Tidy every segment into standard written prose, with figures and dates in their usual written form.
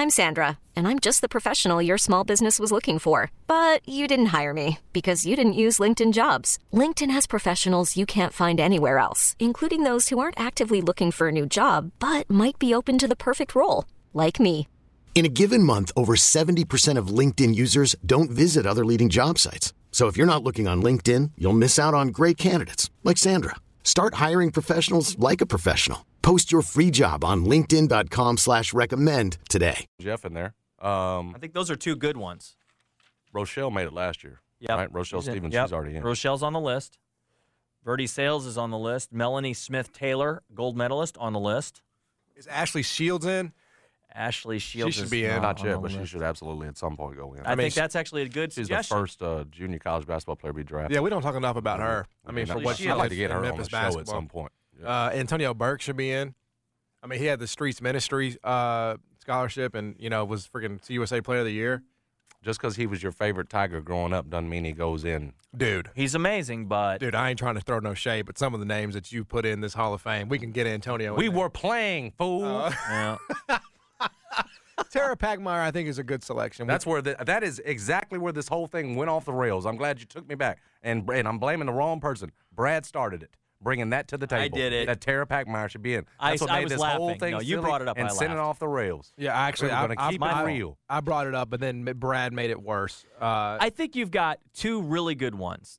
I'm Sandra, and I'm just the professional your small business was looking for. But you didn't hire me because you didn't use LinkedIn Jobs. LinkedIn has professionals you can't find anywhere else, including those who aren't actively looking for a new job, but might be open to the perfect role, like me. In a given month, over 70% of LinkedIn users don't visit other leading job sites. So if you're not looking on LinkedIn, you'll miss out on great candidates like Sandra. Start hiring professionals like a professional. Post your free job on linkedin.com/recommend today. Jeff in there. I think those are two good ones. Rochelle made it last year. Yeah, right? Rochelle Stevens, yep. she's already in. Rochelle's on the list. Verdi Sales is on the list. Melanie Smith-Taylor, gold medalist, on the list. Is Ashley Shields in? Ashley Shields should is be in. Not on yet, the but she list. should absolutely at some point go in. I think that's actually a good She's suggestion. the first junior college basketball player to be drafted. Yeah, we don't talk enough about her. I mean, for what she I'd like did to get her in on the Memphis show basketball. at some point. Yeah. Antonio Burke should be in. I mean, he had the Streets Ministry scholarship and, was freaking CUSA Player of the Year. Just because he was your favorite Tiger growing up doesn't mean he goes in. Dude, He's amazing, but I ain't trying to throw no shade, but some of the names that you put in this Hall of Fame, we can get Antonio in We there. were playing, fool. yeah. Tara Packmeyer, I think, is a good selection. That is exactly where this whole thing went off the rails. I'm glad you took me back. And I'm blaming the wrong person. Brad started it, bringing that to the table. I did it. That Tara Packmeyer should be in. That's what I made was this laughing. whole thing No, you silly brought it up, and I sent it laughed. off the rails. Yeah, actually, We're going to keep it real. I brought it up, but then Brad made it worse. I think you've got two really good ones.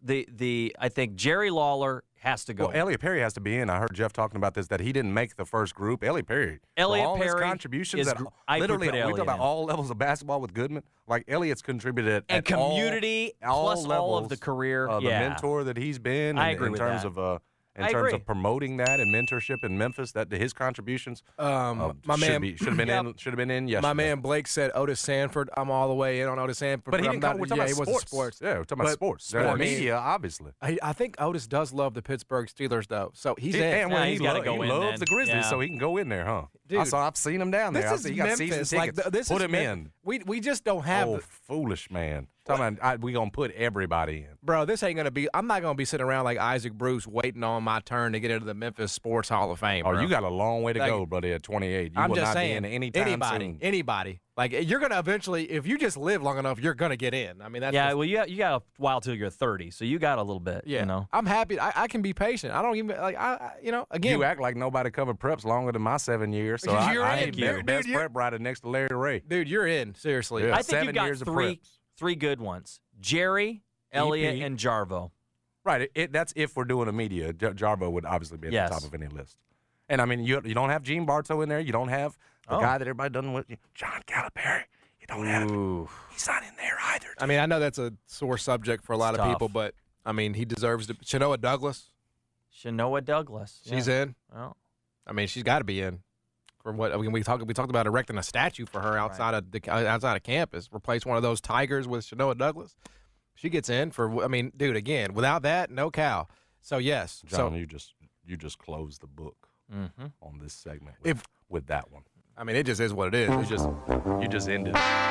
I think Jerry Lawler has to go. Well, Elliot Perry has to be in. I heard Jeff talking about this, that he didn't make the first group. Elliot Perry. Elliot for all his Perry contributions. is I would Literally, put we Elliot talk about in. all levels of basketball with Goodman. Like, Elliot's contributed and at community plus all levels of the career. The mentor that he's been. I agree in with terms that. of in I terms agree. of promoting that and mentorship in Memphis, that his contributions My man should have been in yesterday. My man Blake said Otis Sanford. I'm all the way in on Otis Sanford. But he I'm didn't not, we're talking he about wasn't sports. Yeah, we're talking about sports. But I mean, Media, obviously. I think Otis does love the Pittsburgh Steelers, though. So he's in. And when he's gotta go in loves then. the Grizzlies, Yeah. so he can go in there, huh? Dude, I've seen him down there. This is he got Memphis. season tickets. This Put is him Memphis. in. We just don't have Oh, foolish man. Talking about we gonna put everybody in. Bro, this ain't gonna be. I'm not gonna be sitting around like Isaac Bruce waiting on my turn to get into the Memphis Sports Hall of Fame. Oh, bro. you got a long way to Like, go, buddy. At 28, you I'm will just not saying. be in any time anybody. soon. Like you're gonna eventually, if you just live long enough, you're gonna get in. I mean, that's Yeah, just, well, you got a while till you're 30, so you got a little bit. yeah. You know. I'm happy. I can be patient. I don't even like. Again, You act like nobody covered preps longer than my 7 years. So You're I in, ain't dude. best Dude, you're- prep writer next to Larry Ray. dude, you're in. Seriously. Yeah. I think 7 you've got years of three good ones: Jerry, Elliott, EP. and Jarvo. Right. That's if we're doing a media. Jarbo would obviously be at Yes. the top of any list. And I mean, you don't have Gene Bartow in there. You don't have the guy that everybody doesn't with. John Calipari. You don't have. He's not in there either. I mean, I know that's a sore subject for a lot It's of tough. people, but I mean, he deserves to. Shanoa Douglas, Shanoa Douglas. she's yeah. in. Well, I mean, she's got to be in. From what I mean, we talked about erecting a statue for her outside of campus. Replace one of those tigers with Shanoa Douglas. She gets in for. I mean, dude, again, without that, no cow. So yes, John, you just closed the book on this segment with that one. I mean, it just is what it is. It's just You just ended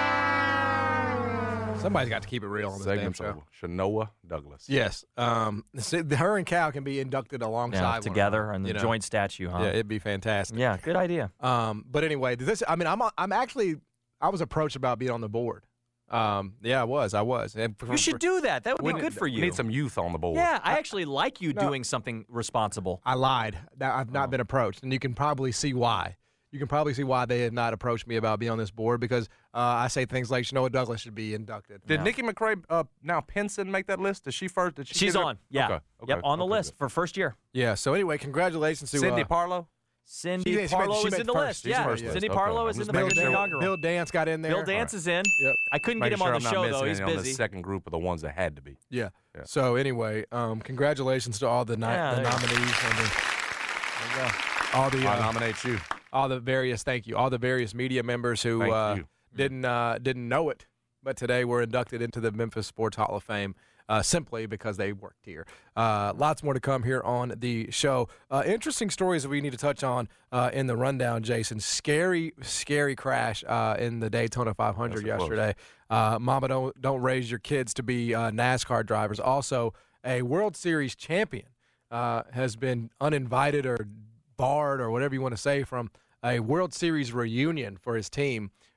somebody's got to keep it real on this damn segment's show. over. Shanoa Douglas. Yes, her and Cal can be inducted alongside yeah, one together another, on the you know? joint statue, huh? Yeah, it'd be fantastic. Yeah, good idea. But anyway, this. I mean, I was approached about being on the board. Yeah, I was. And You should do that. That would be good for you. We need some youth on the board. Yeah, I actually like you doing something responsible. I lied. I've not been approached, and you can probably see why. You can probably see why they had not approached me about being on this board because I say things like Shanoa Douglas should be inducted. Did Nikki McRae, now Pinson, make that list? Did she first? Did she She's get it? on. Yeah. Okay. Yep, on the Okay, list good. for first year. Yeah. So anyway, congratulations to Cindy Parlow. Cindy She made- Parlow she is made in the first. list. She's Yeah, first list. Cindy Okay. Parlow I'm is in just the making sure. inaugural. Bill Dance got in there. Bill Dance is in. Yep. I couldn't get Making him sure on I'm the not show, missing though. He's any on the busy. second group of the ones that had to be. Yeah. Yeah. So anyway, congratulations to all the Yeah, there you go. nominees and There you go. all the I nominate you. all the various media members who Thank you. didn't know it, but today were inducted into the Memphis Sports Hall of Fame simply because they worked here. Lots more to come here on the show. Interesting stories that we need to touch on in the rundown, Jason. Scary crash in the Daytona 500 Yes, it was. yesterday. Mama, don't raise your kids to be NASCAR drivers. Also, a World Series champion has been uninvited or barred or whatever you want to say from a World Series reunion for his team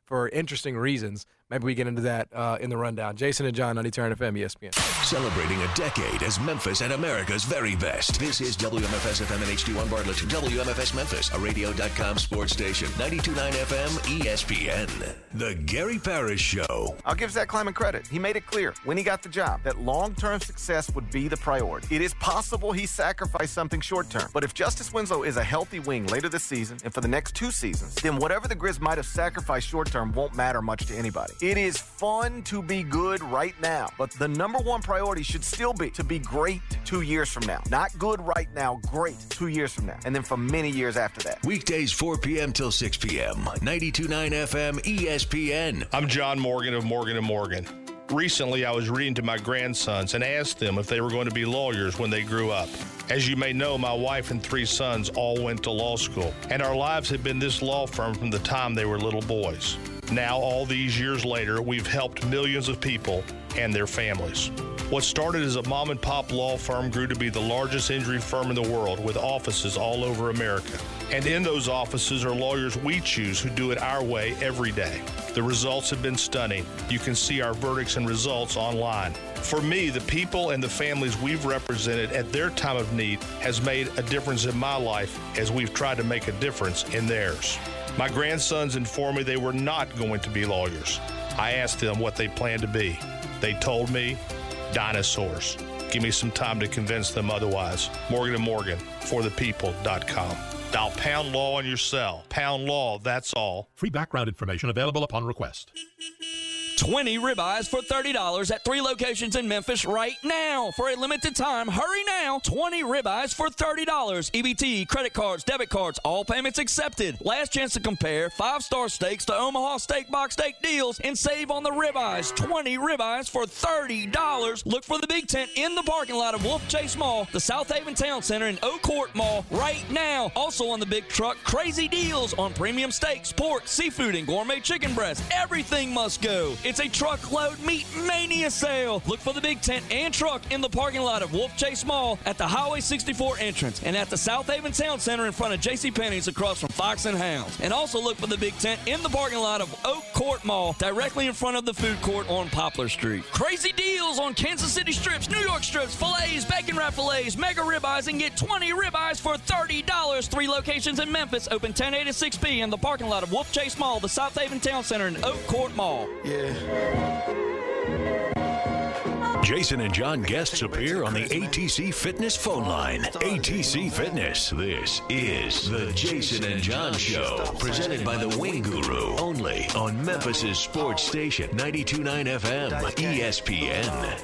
for interesting reasons. Maybe we get into that in the rundown. Jason and John, 92.9 FM, ESPN. Celebrating a decade as Memphis and America's very best. This is WMFS FM and HD1 Bartlett. WMFS Memphis, a radio.com sports station. 92.9 FM, ESPN. The Gary Parrish Show. I'll give Zach Kleiman credit. He made it clear when he got the job that long-term success would be the priority. It is possible he sacrificed something short-term. But if Justice Winslow is a healthy wing later this season and for the next 2 seasons, then whatever the Grizz might have sacrificed short-term won't matter much to anybody. It is fun to be good right now, but the number one priority should still be to be great 2 years from now. Not good right now, great 2 years from now, and then for many years after that. Weekdays 4 p.m. till 6 p.m. 92.9 FM, ESPN. I'm John Morgan of Morgan & Morgan. Recently, I was reading to my grandsons and asked them if they were going to be lawyers when they grew up. As you may know, my wife and 3 sons all went to law school, and our lives had been this law firm from the time they were little boys. Now, all these years later, we've helped millions of people and their families. What started as a mom-and-pop law firm grew to be the largest injury firm in the world with offices all over America. And in those offices are lawyers we choose who do it our way every day. The results have been stunning. You can see our verdicts and results online. For me, the people and the families we've represented at their time of need has made a difference in my life as we've tried to make a difference in theirs. My grandsons informed me they were not going to be lawyers. I asked them what they planned to be. They told me dinosaurs. Give me some time to convince them otherwise. Morgan & Morgan, forthepeople.com. Dial pound law on your cell. Pound law, that's all. Free background information available upon request. 20 ribeyes for $30 at 3 locations in Memphis right now. For a limited time, hurry now. 20 ribeyes for $30. EBT, credit cards, debit cards, all payments accepted. Last chance to compare 5-star steaks to Omaha Steak Box Steak deals and save on the ribeyes. 20 ribeyes for $30. Look for the big tent in the parking lot of Wolf Chase Mall, the South Haven Town Center, and Oak Court Mall right now. Also on the big truck, crazy deals on premium steaks, pork, seafood, and gourmet chicken breast. Everything must go. It's a truckload meat mania sale. Look for the big tent and truck in the parking lot of Wolf Chase Mall at the Highway 64 entrance and at the South Haven Town Center in front of JCPenney's across from Fox and Hounds. And also look for the big tent in the parking lot of Oak Court Mall directly in front of the food court on Poplar Street. Crazy deals on Kansas City strips, New York strips, fillets, bacon wrap fillets, mega ribeyes, and get 20 ribeyes for $30. 3 locations in Memphis, open 10 a to 6 p. in the parking lot of Wolf Chase Mall, the South Haven Town Center, and Oak Court Mall. Jason and John guests appear on the ATC Fitness phone line. ATC Fitness. This is the Jason and John Show, presented by the Wing Guru, only on Memphis's sports station, 92.9 FM, ESPN.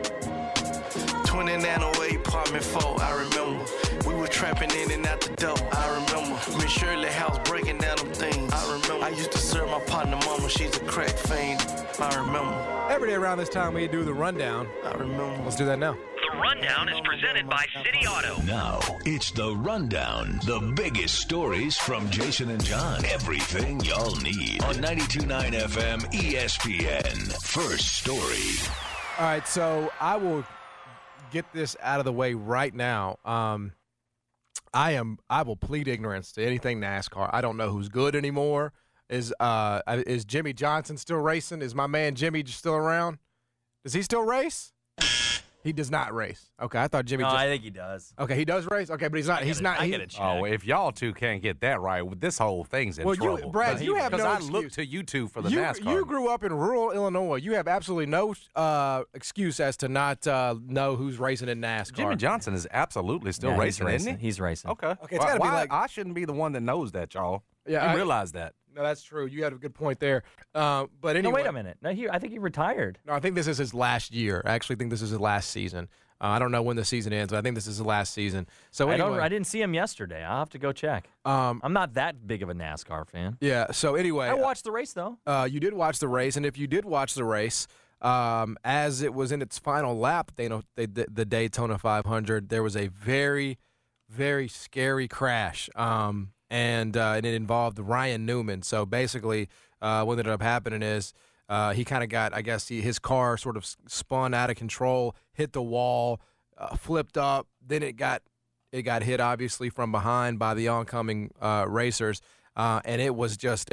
2908 apartment 4, I remember. We were trapping in and out the door, I remember. Miss Shirley house breaking down them things, I remember. I used to serve my partner mama, she's a crack fiend, I remember. Every day around this time we do the rundown. I remember. Let's do that now. The Rundown is presented by City Auto. Now, it's the Rundown. The biggest stories from Jason and John. Everything y'all need on 92.9 FM ESPN. First story. All right, so I will get this out of the way right now. I will plead ignorance to anything NASCAR. I don't know who's good anymore. Is Jimmy Johnson still racing? Is my man Jimmy still around? Does he still race? He does not race. Okay, I thought Jimmy. No, I think he does. Okay, he does race. Okay, but he's not. I get it. Oh, if y'all two can't get that right, this whole thing's in trouble. Brad, you have no excuse. Because I look to you two for the NASCAR. You grew up in rural Illinois. You have absolutely no excuse as to not know who's racing in NASCAR. Jimmy Johnson is absolutely still racing, isn't he? He's racing. Okay. It's gotta be like I shouldn't be the one that knows that, y'all. Yeah, I realize that. No, that's true. You had a good point there. But anyway. No, wait a minute. No, I think he retired. No, I think this is his last year. I actually think this is his last season. I don't know when the season ends, but I think this is the last season. So anyway, I didn't see him yesterday. I'll have to go check. I'm not that big of a NASCAR fan. Yeah. So anyway, I watched the race though. You did watch the race, and if you did watch the race, as it was in its final lap, the Daytona 500, there was a very, very scary crash, and it involved Ryan Newman. So basically, what ended up happening is. He kind of got, I guess, his car sort of spun out of control, hit the wall, flipped up. Then it got hit, obviously, from behind by the oncoming racers. And it was just a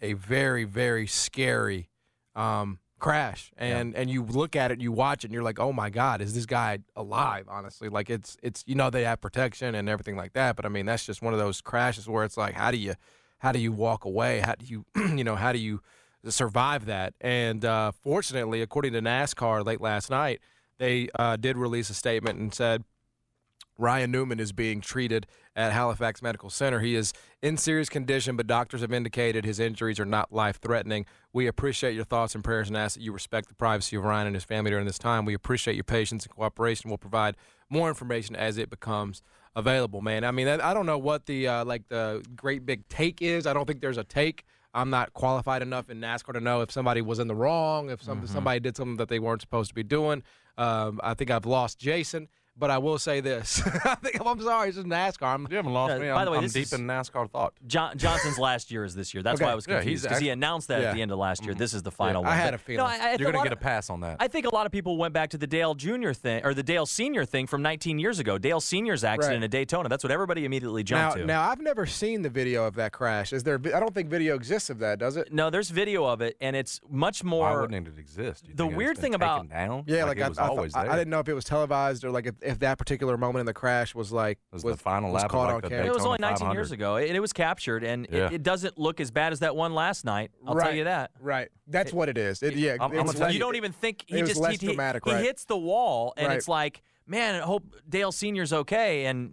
a very, very scary crash. And you look at it, you watch it, and you're like, oh my God, is this guy alive? Honestly, like it's they have protection and everything like that, but I mean that's just one of those crashes where it's like, how do you walk away? How do you how do you survive that? And fortunately, according to NASCAR late last night, they did release a statement and said Ryan Newman is being treated at Halifax Medical Center. He is in serious condition, but doctors have indicated his injuries are not life-threatening. We appreciate your thoughts and prayers and ask that you respect the privacy of Ryan and his family during this time. We appreciate your patience and cooperation. We'll provide more information as it becomes available, man. I mean, I don't know what the the great big take is. I don't think there's a take. I'm not qualified enough in NASCAR to know if somebody was in the wrong, if somebody did something that they weren't supposed to be doing. I think I've lost Jason. But I will say this. I'm sorry, it's just NASCAR. You haven't lost me. By the way, I'm deep in NASCAR thought. Johnson's last year is this year. That's why I was confused, because he announced that at the end of last year. This is the final one. I had a feeling. You're going to get a pass on that. I think a lot of people went back to the Dale Jr. thing, or the Dale Sr. thing from 19 years ago. Dale Sr.'s accident at Daytona. That's what everybody immediately jumped to. Now, I've never seen the video of that crash. Is there? I don't think video exists of that, does it? No, there's video of it, and it's much more. Why wouldn't it exist? The weird thing about down? Yeah, like it was always there. I didn't know if it was televised or like if that particular moment in the crash was like the final lap caught of on the camera. It was only 19 19 years ago, and it was captured, and it doesn't look as bad as that one last night. I'll tell you that. Right, that's what it is. You don't even think he was just less dramatic, he hits the wall, and Right. it's like, man, I hope Dale Sr.'s okay. And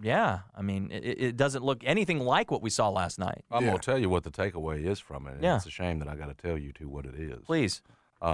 it doesn't look anything like what we saw last night. I'm going to tell you what the takeaway is from it. And Yeah. It's a shame that I got to tell you two what it is. Please.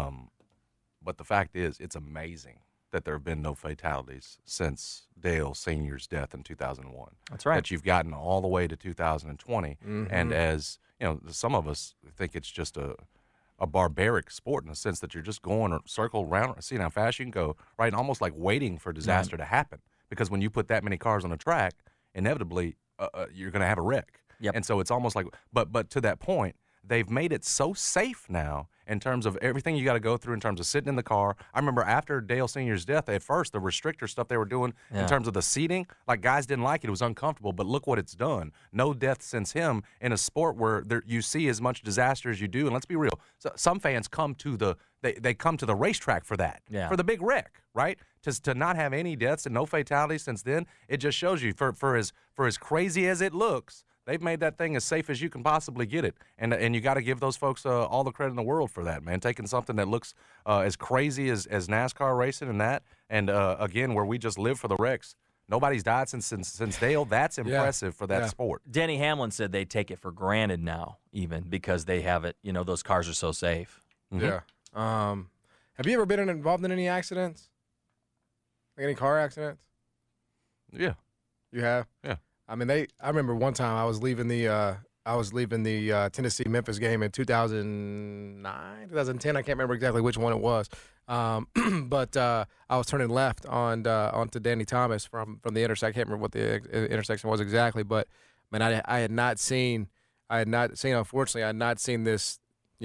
But the fact is, it's amazing that there have been no fatalities since Dale Sr.'s death in 2001. That's right. That you've gotten all the way to 2020. And as, some of us think it's just a barbaric sport in the sense that you're just going or circle around, seeing how fast you can go, right, and almost like waiting for disaster to happen. Because when you put that many cars on a track, inevitably you're going to have a wreck. Yep. And so it's almost like, but to that point, they've made it so safe now in terms of everything you got to go through in terms of sitting in the car. I remember after Dale Sr.'s death, at first, the restrictor stuff they were doing in terms of the seating, like guys didn't like it. It was uncomfortable, but look what it's done. No death since him in a sport where you see as much disaster as you do. And let's be real, some fans come to they come to the racetrack for that, for the big wreck, right? To not have any deaths and no fatalities since then, it just shows you for as crazy as it looks, they've made that thing as safe as you can possibly get it, and you got to give those folks all the credit in the world for that, man. Taking something that looks as crazy as NASCAR racing and again, where we just live for the wrecks. Nobody's died since Dale. That's impressive for that sport. Denny Hamlin said they take it for granted now, even because they have it. Those cars are so safe. Mm-hmm. Yeah. Have you ever been involved in any accidents? Like any car accidents? Yeah. You have? Yeah. I mean, I remember one time I was leaving the Tennessee-Memphis game in 2009, 2010. I can't remember exactly which one it was. But I was turning left onto Danny Thomas from the intersection. I can't remember what the intersection was exactly, but man, I had not seen. Unfortunately, I had not seen this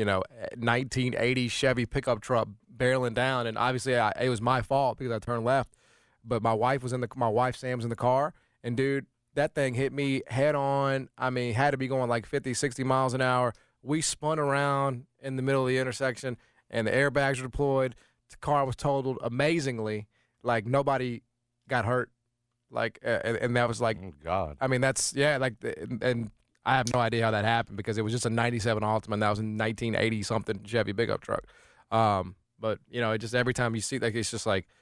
1980 Chevy pickup truck barreling down, and obviously it was my fault because I turned left. But my wife Sam was in the car, and dude, that thing hit me head on. I mean, had to be going like 50, 60 miles an hour. We spun around in the middle of the intersection, and the airbags were deployed. The car was totaled amazingly. Like, nobody got hurt. Like, and that was like, oh, God. I mean, that's, and I have no idea how that happened because it was just a 97 Altima, and that was a 1980-something Chevy pickup truck. But, it just every time you see, like, it's just like,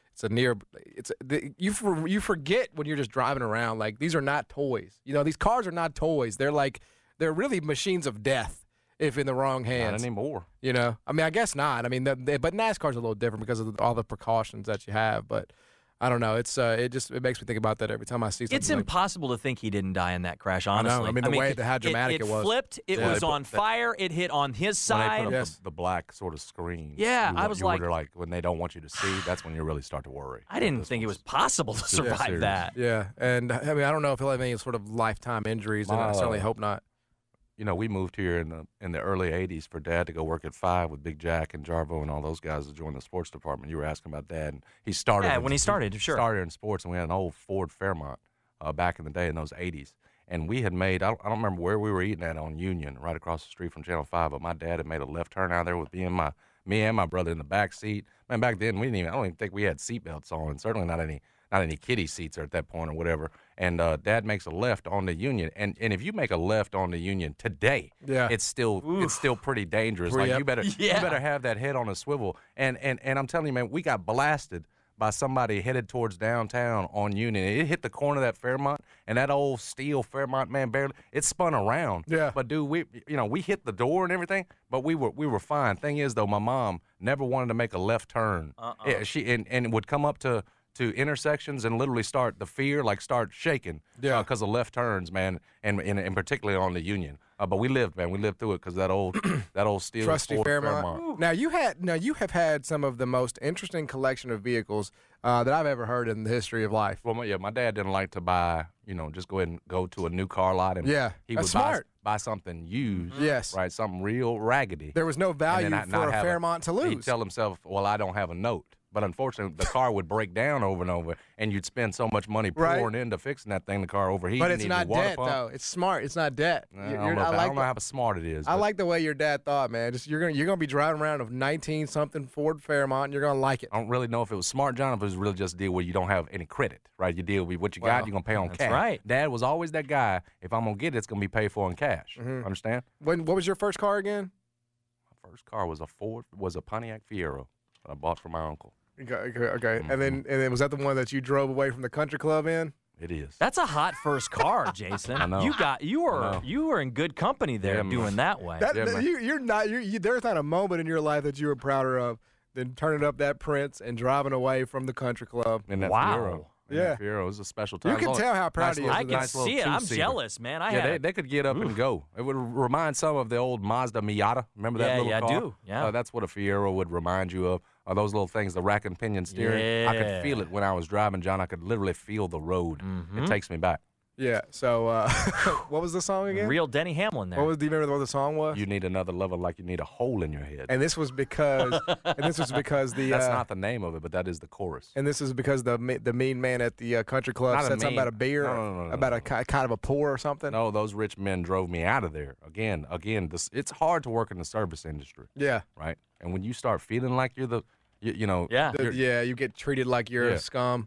you forget when you're just driving around. Like, these are not toys. These cars are not toys. They're really machines of death if in the wrong hands. Not anymore. I mean, I guess not. I mean, but NASCAR's a little different because of all the precautions that you have. But I don't know. It's it makes me think about that every time I see something. It's impossible to think he didn't die in that crash, honestly. I know. I mean, how dramatic it was. It flipped. It was on fire. It hit on his side. When they put up the black sort of screen. Yeah, I was like, when they don't want you to see, that's when you really start to worry. I didn't think it was possible to survive that. Yeah, and I mean, I don't know if he'll have any sort of lifetime injuries, and I certainly hope not. We moved here in the early 80s for Dad to go work at 5 with Big Jack and Jarvo and all those guys to join the sports department. You were asking about Dad. And he started. Yeah, when he started, sure. Started in sports, and we had an old Ford Fairmont back in the day in those 80s. and we had made, I don't remember where we were eating at on Union, right across the street from Channel 5, but my dad had made a left turn out there with me and my brother in the back seat. Man, back then I don't even think we had seatbelts on, certainly not any kiddie seats at that point or whatever. And Dad makes a left on the Union, and if you make a left on the Union today, it's still pretty dangerous. Like you better have that head on a swivel. And I'm telling you, man, we got blasted by somebody headed towards downtown on Union. It hit the corner of that Fairmont, and that old steel Fairmont, man, barely it spun around. Yeah. But dude, we hit the door and everything, but we were fine. Thing is though, my mom never wanted to make a left turn. She would come up to intersections and literally start shaking because of left turns, man, and particularly on the Union. But we lived through it because that old steel trusty Ford Fairmont. Now you have had some of the most interesting collection of vehicles that I've ever heard in the history of life. Well, my dad didn't like to buy, just go ahead and go to a new car lot and he would buy something used. Yes. Right, something real raggedy. There was no value for a Fairmont to lose. He'd tell himself, well, I don't have a note. But unfortunately, the car would break down over and over, and you'd spend so much money pouring into fixing that thing, the car overheating. But it's not debt, though. It's smart. It's not debt. I don't know how smart it is. I like the way your dad thought, man. You're gonna be driving around a 19-something Ford Fairmont, and you're gonna like it. I don't really know if it was smart, John, if it was really just a deal where you don't have any credit, right? You deal with what you got, you're gonna pay on cash. That's right. Dad was always that guy. If I'm gonna get it, it's gonna be paid for in cash. Mm-hmm. Understand? What was your first car again? My first car was a Pontiac Fiero that I bought from my uncle. Okay. Mm-hmm. And then was that the one that you drove away from the country club in? It is. That's a hot first car, Jason. I know. You were in good company there doing that way. There's not a moment in your life that you were prouder of than turning up that Prince and driving away from the country club. And that wow. Fiero. Yeah, Fiero was a special time. You can tell how proud he is. I can see it. I'm jealous, man. They could get up and go. It would remind some of the old Mazda Miata. Remember that little car? Yeah, I do. Yeah, that's what a Fiero would remind you of. Those little things, the rack and pinion steering. Yeah. I could feel it when I was driving, John. I could literally feel the road. Mm-hmm. It takes me back. Yeah. So, what was the song again? Real Denny Hamlin there. Do you remember what the song was? You need another lover like you need a hole in your head. And this was because. That's not the name of it, but that is the chorus. And this is because the mean man at the country club said something about a beer, about a kind of a pour or something. No, those rich men drove me out of there. Again, it's hard to work in the service industry. Yeah. Right. And when you start feeling like you're the, you get treated like you're a scum.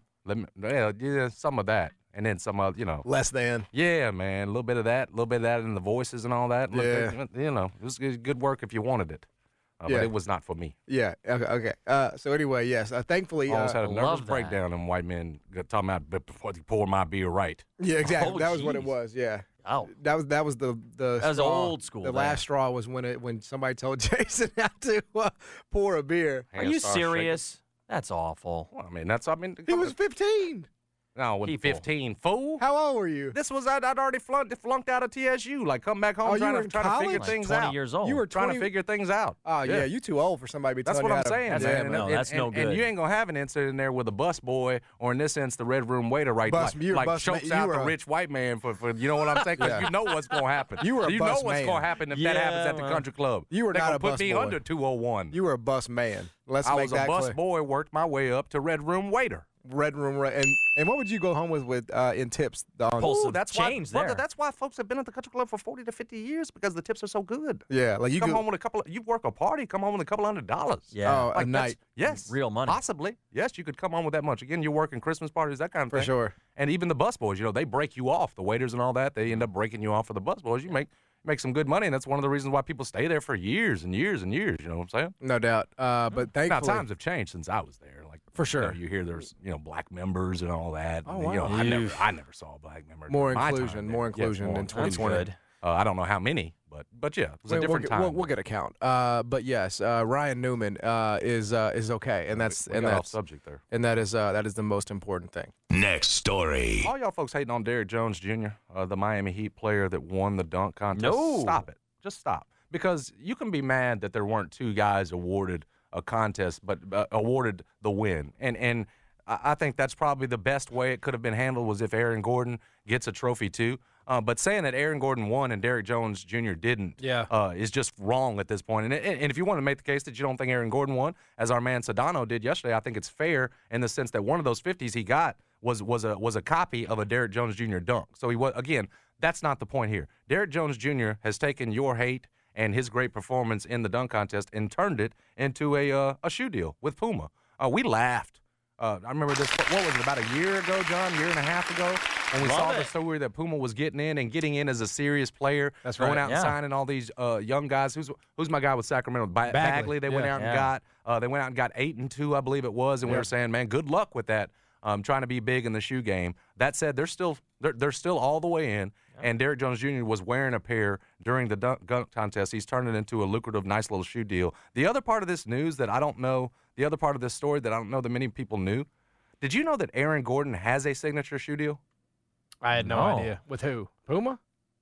Some of that. And then some of, less than. Yeah, man. A little bit of that in the voices and all that. Yeah. It was good work if you wanted it. But it was not for me. Yeah. Okay. So anyway, yes. Thankfully, I almost had a nervous breakdown, and white men talking about before they pour my beer right. Yeah, exactly. Oh, that was what it was. Yeah. Oh. That was the that was straw. old school. The last straw was when somebody told Jason how to pour a beer. Are you serious? That's awful. Well, he was 15. No, when 15, fool. How old were you? This was I'd already flunked out of TSU. Like come back home trying to figure things out. 20 years old. You were trying to figure things out. Oh yeah, you too old for somebody to be telling you how to. That's what I'm saying, man. That's no good. And you ain't gonna have an incident in there with a bus boy, or in this instance, the red room waiter, right? Chokes out the rich white man for you know what I'm saying? Because you know what's gonna happen. You were a bus man. You know what's gonna happen if that happens at the country club. You were not a bus boy. They gonna put me under 201. You were a bus man. I was a bus boy, worked my way up to red room waiter. Red room, and what would you go home with in tips? That's why folks have been at the country club for 40 to 50 years because the tips are so good. Yeah, like you come home with you work a party, come home with $200. Yeah, a night. Yes, real money. Possibly, yes, you could come home with that much. Again, you're working Christmas parties, that kind of thing. For sure. And even the bus boys, they break you off. The waiters and all that, they end up breaking you off for the bus boys. You make some good money, and that's one of the reasons why people stay there for years and years and years. You know what I'm saying? No doubt. But thankfully, now times have changed since I was there. Like for sure, you hear there's black members and all that. Oh, wow. I never saw a black member. More inclusion in 2020. I don't know how many, but yeah, it was a different time. We'll get a count. But yes, Ryan Newman is okay, and that's off subject there. And that is the most important thing. Next story. All y'all folks hating on Derrick Jones Jr., the Miami Heat player that won the dunk contest. No, stop it. Just stop. Because you can be mad that there weren't two guys awarded a contest, but awarded the win. And I think that's probably the best way it could have been handled was if Aaron Gordon gets a trophy too. But saying that Aaron Gordon won and Derrick Jones Jr. didn't is just wrong at this point. And if you want to make the case that you don't think Aaron Gordon won, as our man Sedano did yesterday, I think it's fair in the sense that one of those 50s he got was a copy of a Derrick Jones Jr. dunk. So he was, again, That's not the point here. Derrick Jones Jr. has taken your hate and his great performance in the dunk contest and turned it into a shoe deal with Puma. We laughed. I remember this, what was it, about a year ago, John, year and a half ago, when we saw the story that Puma was getting in as a serious player. That's going right. out and signing all these young guys. Who's my guy with Sacramento? Bagley. They went out and got. They went out and got 8-2, I believe it was, and we were saying, man, good luck with that. Trying to be big in the shoe game. That said, they're still all the way in. And Derrick Jones Jr. was wearing a pair during the dunk contest. He's turned it into a lucrative, nice little shoe deal. The other part of this news that I don't know, the other part of this story that I don't know that many people knew, did you know that Aaron Gordon has a signature shoe deal? I had no idea. With who? Puma?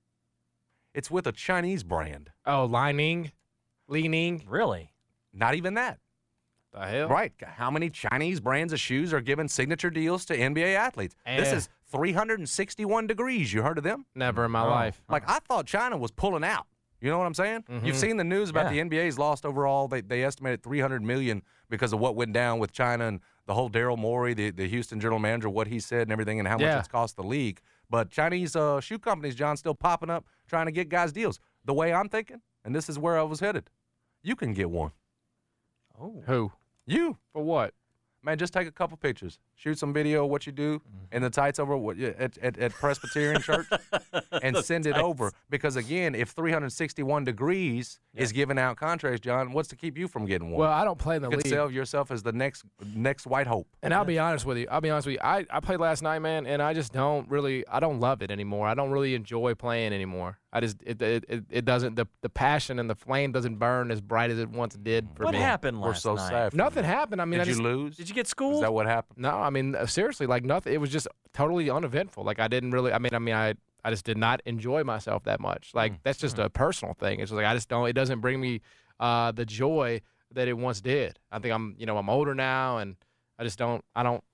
It's with a Chinese brand. Oh, Li-Ning? Really? Not even that. The hell? Right. How many Chinese brands of shoes are giving signature deals to NBA athletes? This is 361 Degrees. You heard of them? Never in my life. Like, I thought China was pulling out. You know what I'm saying? Mm-hmm. You've seen the news about the NBA's lost overall. They estimated $300 million because of what went down with China and the whole Daryl Morey, the Houston general manager, what he said and everything, and how much it's cost the league. But Chinese shoe companies, John, still popping up trying to get guys deals. The way I'm thinking, and this is where I was headed, you can get one. Oh. Who? You. For what? Man, just take a couple pictures. Shoot some video of what you do in the tights over at Presbyterian Church and send it over. Because, again, if 361 Degrees is giving out contracts, John, what's to keep you from getting one? Well, I don't play in the you league. could sell yourself as the next White Hope. And I'll be honest with you. I played last night, man, and I just don't love it anymore. I don't really enjoy playing anymore. It doesn't, the passion and the flame doesn't burn as bright as it once did for me. What happened last night? We're so sad. Nothing happened. I mean, did you lose? Did you get schooled? Is that what happened? No, I mean, seriously, like nothing. It was just totally uneventful. Like I didn't really, I just did not enjoy myself that much. Like that's just a personal thing. It's just like, it doesn't bring me the joy that it once did. I think I'm older now and I don't.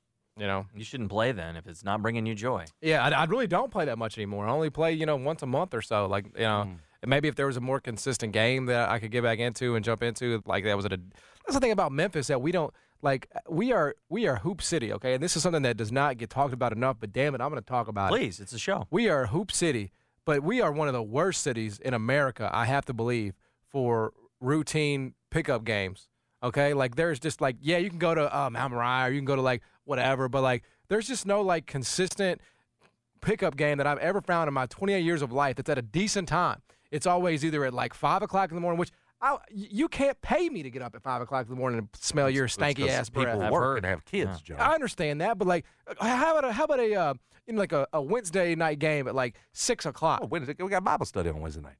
You shouldn't play then if it's not bringing you joy. Yeah, I really don't play that much anymore. I only play, once a month or so. Like, and maybe if there was a more consistent game that I could get back into and jump into, like that's the thing about Memphis that we don't, like, we are Hoop City, okay? And this is something that does not get talked about enough, but damn it, I'm going to talk about it. Please, it's a show. We are Hoop City, but we are one of the worst cities in America, I have to believe, for routine pickup games. Okay, like there's just like, yeah, you can go to Mount Moriah or you can go to like whatever, but like there's just no like consistent pickup game that I've ever found in my 28 years of life that's at a decent time. It's always either at like 5 o'clock in the morning, which you can't pay me to get up at 5 o'clock in the morning and smell your stanky ass breath. People work and have kids, John. I understand that, but like, how about a Wednesday night game at like 6 o'clock? Oh, Wednesday, we got Bible study on Wednesday night.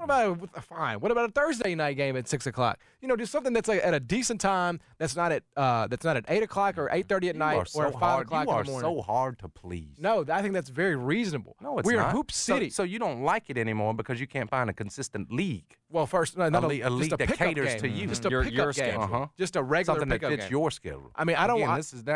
What about a Thursday night game at 6 o'clock? Just something that's like at a decent time. That's not at 8 o'clock or 8:30 at night or 5 o'clock in the morning. You are so hard to please. No, I think that's very reasonable. No, it's not. We're Hoop City, so you don't like it anymore because you can't find a consistent league. Well, first, not a league that caters game. to you. Just a your pickup schedule. game. Just a regular something pickup that fits game. your schedule. I mean, I don't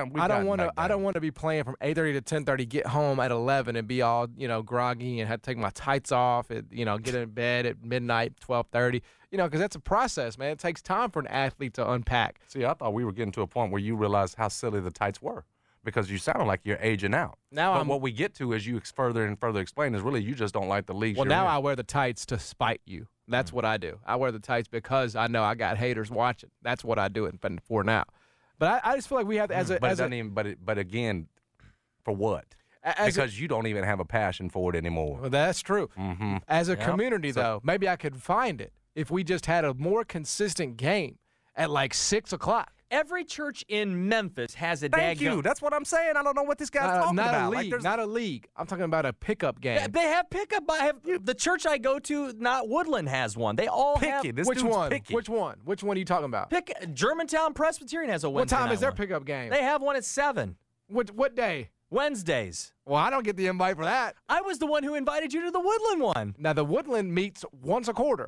want to be playing from 8:30 to 10:30. Get home at 11 and be all groggy and have to take my tights off. Get in bed at midnight, 12:30. Because that's a process, man. It takes time for an athlete to unpack. See, I thought we were getting to a point where you realized how silly the tights were. Because you sound like you're aging out. But what we get to, as you further and further explain, is really you just don't like the leagues. Well, now in. I wear the tights to spite you. That's what I do. I wear the tights because I know I got haters watching. That's what I do it for now. But I just feel like we have to, But again, for what? Because you don't even have a passion for it anymore. Well, that's true. Mm-hmm. As a community, though, maybe I could find it if we just had a more consistent game at like 6 o'clock. Every church in Memphis has a Thank you. That's what I'm saying. I don't know what this guy's talking about. Not a league. I'm talking about a pickup game. Yeah, they have pickup. The church I go to, not Woodland, has one. They all have. Which one? Which one? Which one are you talking about? Germantown Presbyterian has a Wednesday night. What time is their one. pickup game? They have one at 7. What day? Wednesdays. Well, I don't get the invite for that. I was the one who invited you to the Woodland one. Now, the Woodland meets once a quarter.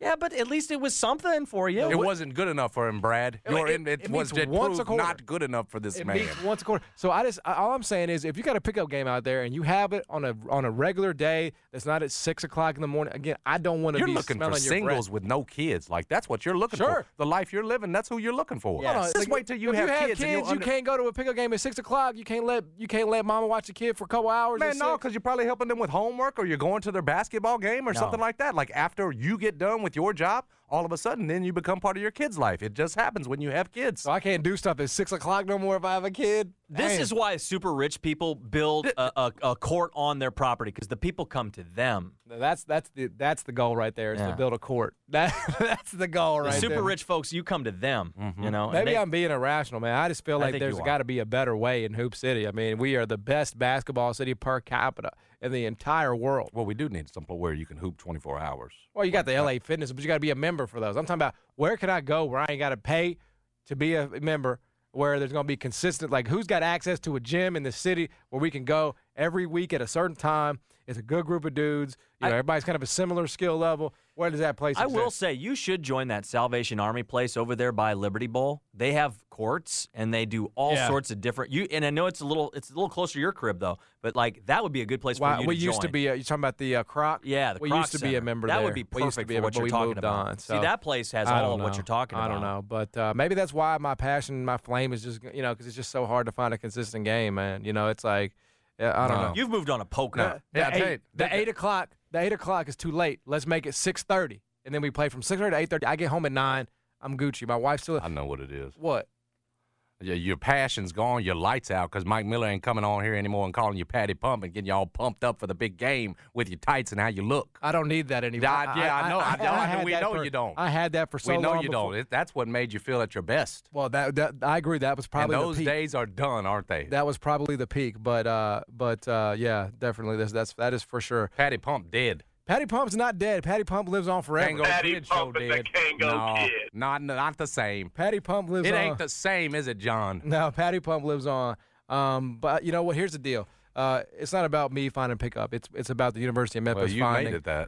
Yeah, but at least it was something for you. It wasn't good enough for him, Brad. It was once a quarter. not good enough for this man. It meets once a quarter. So all I'm saying is, if you got a pickup game out there and you have it on a regular day that's not at 6 o'clock in the morning, again, I don't want to be looking for singles with no kids. Like, that's what you're looking for. The life you're living, that's who you're looking for. Yes. Just wait till you have kids. You can't go to a pickup game at 6 o'clock. You can't let mama watch the kid for a couple hours. Man, no, because you're probably helping them with homework, or you're going to their basketball game or something like that. Like, after you get done with your job, all of a sudden, then you become part of your kid's life. It just happens when you have kids. So I can't do stuff at 6 o'clock no more if I have a kid. This is why super rich people build a court on their property, because the people come to them. That's the goal right there, is to build a court. That's the goal right there. Super rich folks, you come to them. You know. Maybe I'm being irrational, man. I just feel like there's got to be a better way in Hoop City. I mean, we are the best basketball city per capita in the entire world. Well, we do need somewhere where you can hoop 24 hours. Well, you got the LA Fitness, but you got to be a member for those. I'm talking about, where can I go where I ain't got to pay to be a member, where there's going to be consistent, like, who's got access to a gym in the city where we can go every week at a certain time. It's a good group of dudes. Everybody's kind of a similar skill level. Where does that place exist? I will say, you should join that Salvation Army place over there by Liberty Bowl. They have courts, and they do all sorts of different. And I know it's a little closer to your crib, though. But, like, that would be a good place for you to join. We used to be. You're talking about the Croc? Yeah, the Croc We used to Center. be a member there. That would be perfect for what you're talking about. So, see, that place has all of what you're talking about. I don't know, but maybe that's why my passion, my flame is just, because it's just so hard to find a consistent game, man. It's like, I don't know. You've moved on to poker. The 8 o'clock. The 8 o'clock is too late. Let's make it 6:30, and then we play from 6:30 to 8:30. I get home at 9. I'm Gucci. My wife's still. I know what it is. What? Yeah, your passion's gone, your lights out, because Mike Miller ain't coming on here anymore and calling you Patty Pump and getting you all pumped up for the big game with your tights and how you look. I don't need that anymore. I know. We know you don't. I had that for so long. We know you don't. That's what made you feel at your best. Well, I agree. That was probably and those the peak. days are done, aren't they? That was probably the peak. But yeah, definitely. That is for sure. Patty Pump dead. Patty Pump's not dead. Patty Pump lives on forever. Kango Patty Kid Pump show is dead. a Kango Kid. Not the same. Patty Pump lives on. It ain't the same, is it, John? No, Patty Pump lives on. But you know what? Here's the deal. It's not about me finding pickup. It's about the University of Memphis finding made it that.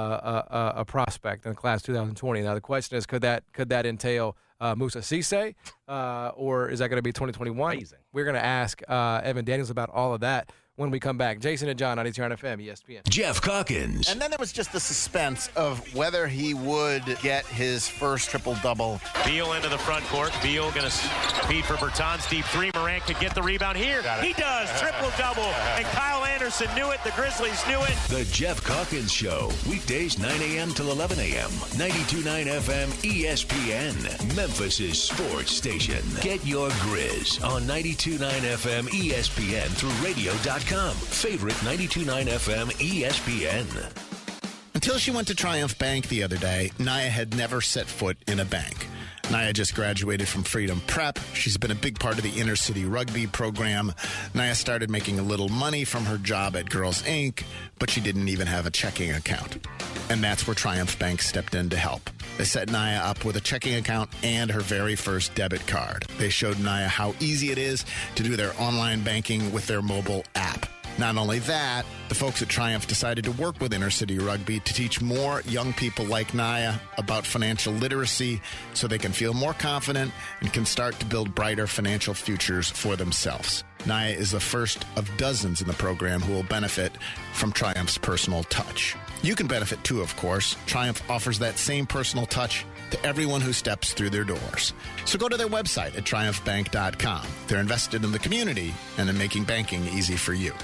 A prospect in the class 2020. Now the question is, could that entail Musa Cisse, or is that going to be 2021? Amazing. We're going to ask Evan Daniels about all of that when we come back. Jason and John, 92.9 FM, ESPN. Jeff Calkins. And then there was just the suspense of whether he would get his first triple-double. Beal into the front court. Beal going to feed for Bertans. Deep three. Morant could get the rebound here. He does. Triple-double. And Kyle Anderson knew it. The Grizzlies knew it. The Jeff Calkins Show. Weekdays 9 a.m. till 11 a.m. 92.9 FM ESPN. Memphis' sports station. Get your Grizz on 92.9 FM ESPN through radio.com. Favorite 92.9 FM ESPN. Until she went to Triumph Bank the other day, Naya had never set foot in a bank. Naya just graduated from Freedom Prep. She's been a big part of the inner city rugby program. Naya started making a little money from her job at Girls Inc., but she didn't even have a checking account. And that's where Triumph Bank stepped in to help. They set Naya up with a checking account and her very first debit card. They showed Naya how easy it is to do their online banking with their mobile app. Not only that, the folks at Triumph decided to work with Inner City Rugby to teach more young people like Naya about financial literacy so they can feel more confident and can start to build brighter financial futures for themselves. Naya is the first of dozens in the program who will benefit from Triumph's personal touch. You can benefit too, of course. Triumph offers that same personal touch to everyone who steps through their doors. So go to their website at triumphbank.com. They're invested in the community and in making banking easy for you.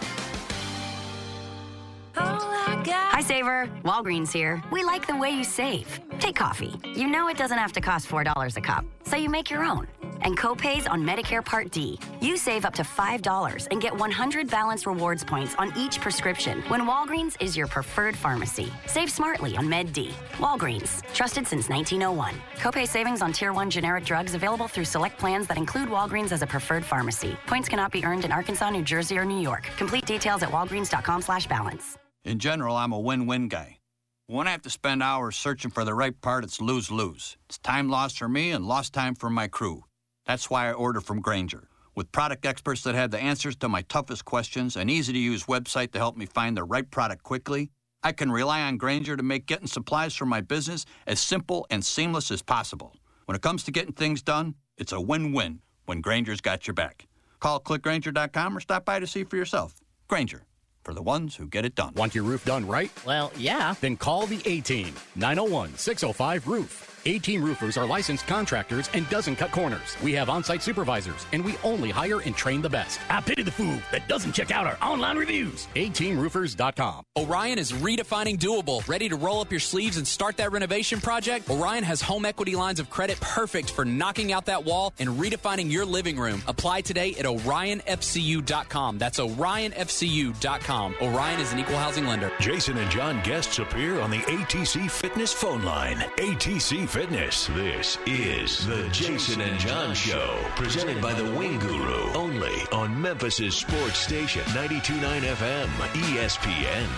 Hi, Saver. Walgreens here. We like the way you save. Take coffee. You know it doesn't have to cost $4 a cup, so you make your own. And co-pays on Medicare Part D. You save up to $5 and get 100 Balance Rewards points on each prescription when Walgreens is your preferred pharmacy. Save smartly on Med D. Walgreens. Trusted since 1901. Copay savings on Tier 1 generic drugs available through select plans that include Walgreens as a preferred pharmacy. Points cannot be earned in Arkansas, New Jersey, or New York. Complete details at walgreens.com/balance. In general, I'm a win-win guy. When I have to spend hours searching for the right part, it's lose-lose. It's time lost for me and lost time for my crew. That's why I order from Grainger. With product experts that have the answers to my toughest questions, an easy-to-use website to help me find the right product quickly, I can rely on Grainger to make getting supplies for my business as simple and seamless as possible. When it comes to getting things done, it's a win-win when Grainger's got your back. Call clickgrainger.com or stop by to see for yourself. Grainger, for the ones who get it done. Want your roof done right? Well, yeah. Then call the A-Team, 901-605-ROOF. A-Team roofers are licensed contractors and doesn't cut corners. We have on-site supervisors, and we only hire and train the best. I pity the fool that doesn't check out our online reviews. A-TeamRoofers.com. Orion is redefining doable. Ready to roll up your sleeves and start that renovation project? Orion has home equity lines of credit perfect for knocking out that wall and redefining your living room. Apply today at OrionFCU.com. That's OrionFCU.com. Orion is an equal housing lender. Jason and John guests appear on the ATC Fitness phone line. ATC Fitness. This is the Jason and John Show, presented by the Wing Guru, only on Memphis' sports station, 92.9 FM, ESPN.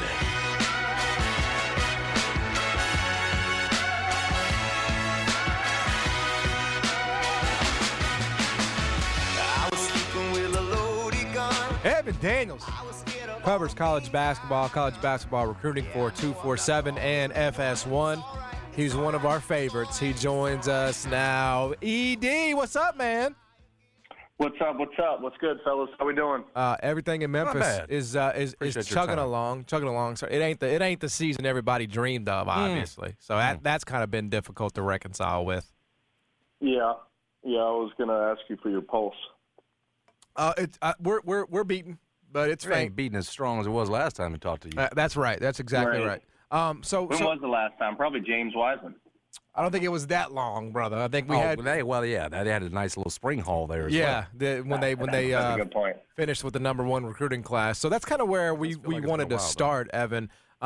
Evan Daniels covers college basketball recruiting for 247 and FS1. He's one of our favorites. He joins us now. ED, what's up, man? What's up? What's good, fellas? How we doing? Everything in Memphis is chugging along. So it ain't the season everybody dreamed of, obviously. So that's kind of been difficult to reconcile with. Yeah. I was gonna ask you for your pulse. We're beaten, but it's faint. Ain't beating as strong as it was last time we talked to you. That's right. That's exactly right. When was the last time? Probably James Wiseman. I don't think it was that long, brother. I think we had. They had a nice little spring haul there. When they that's a good point. Finished with the #1 recruiting class. So that's kind of where we wanted to start, Evan.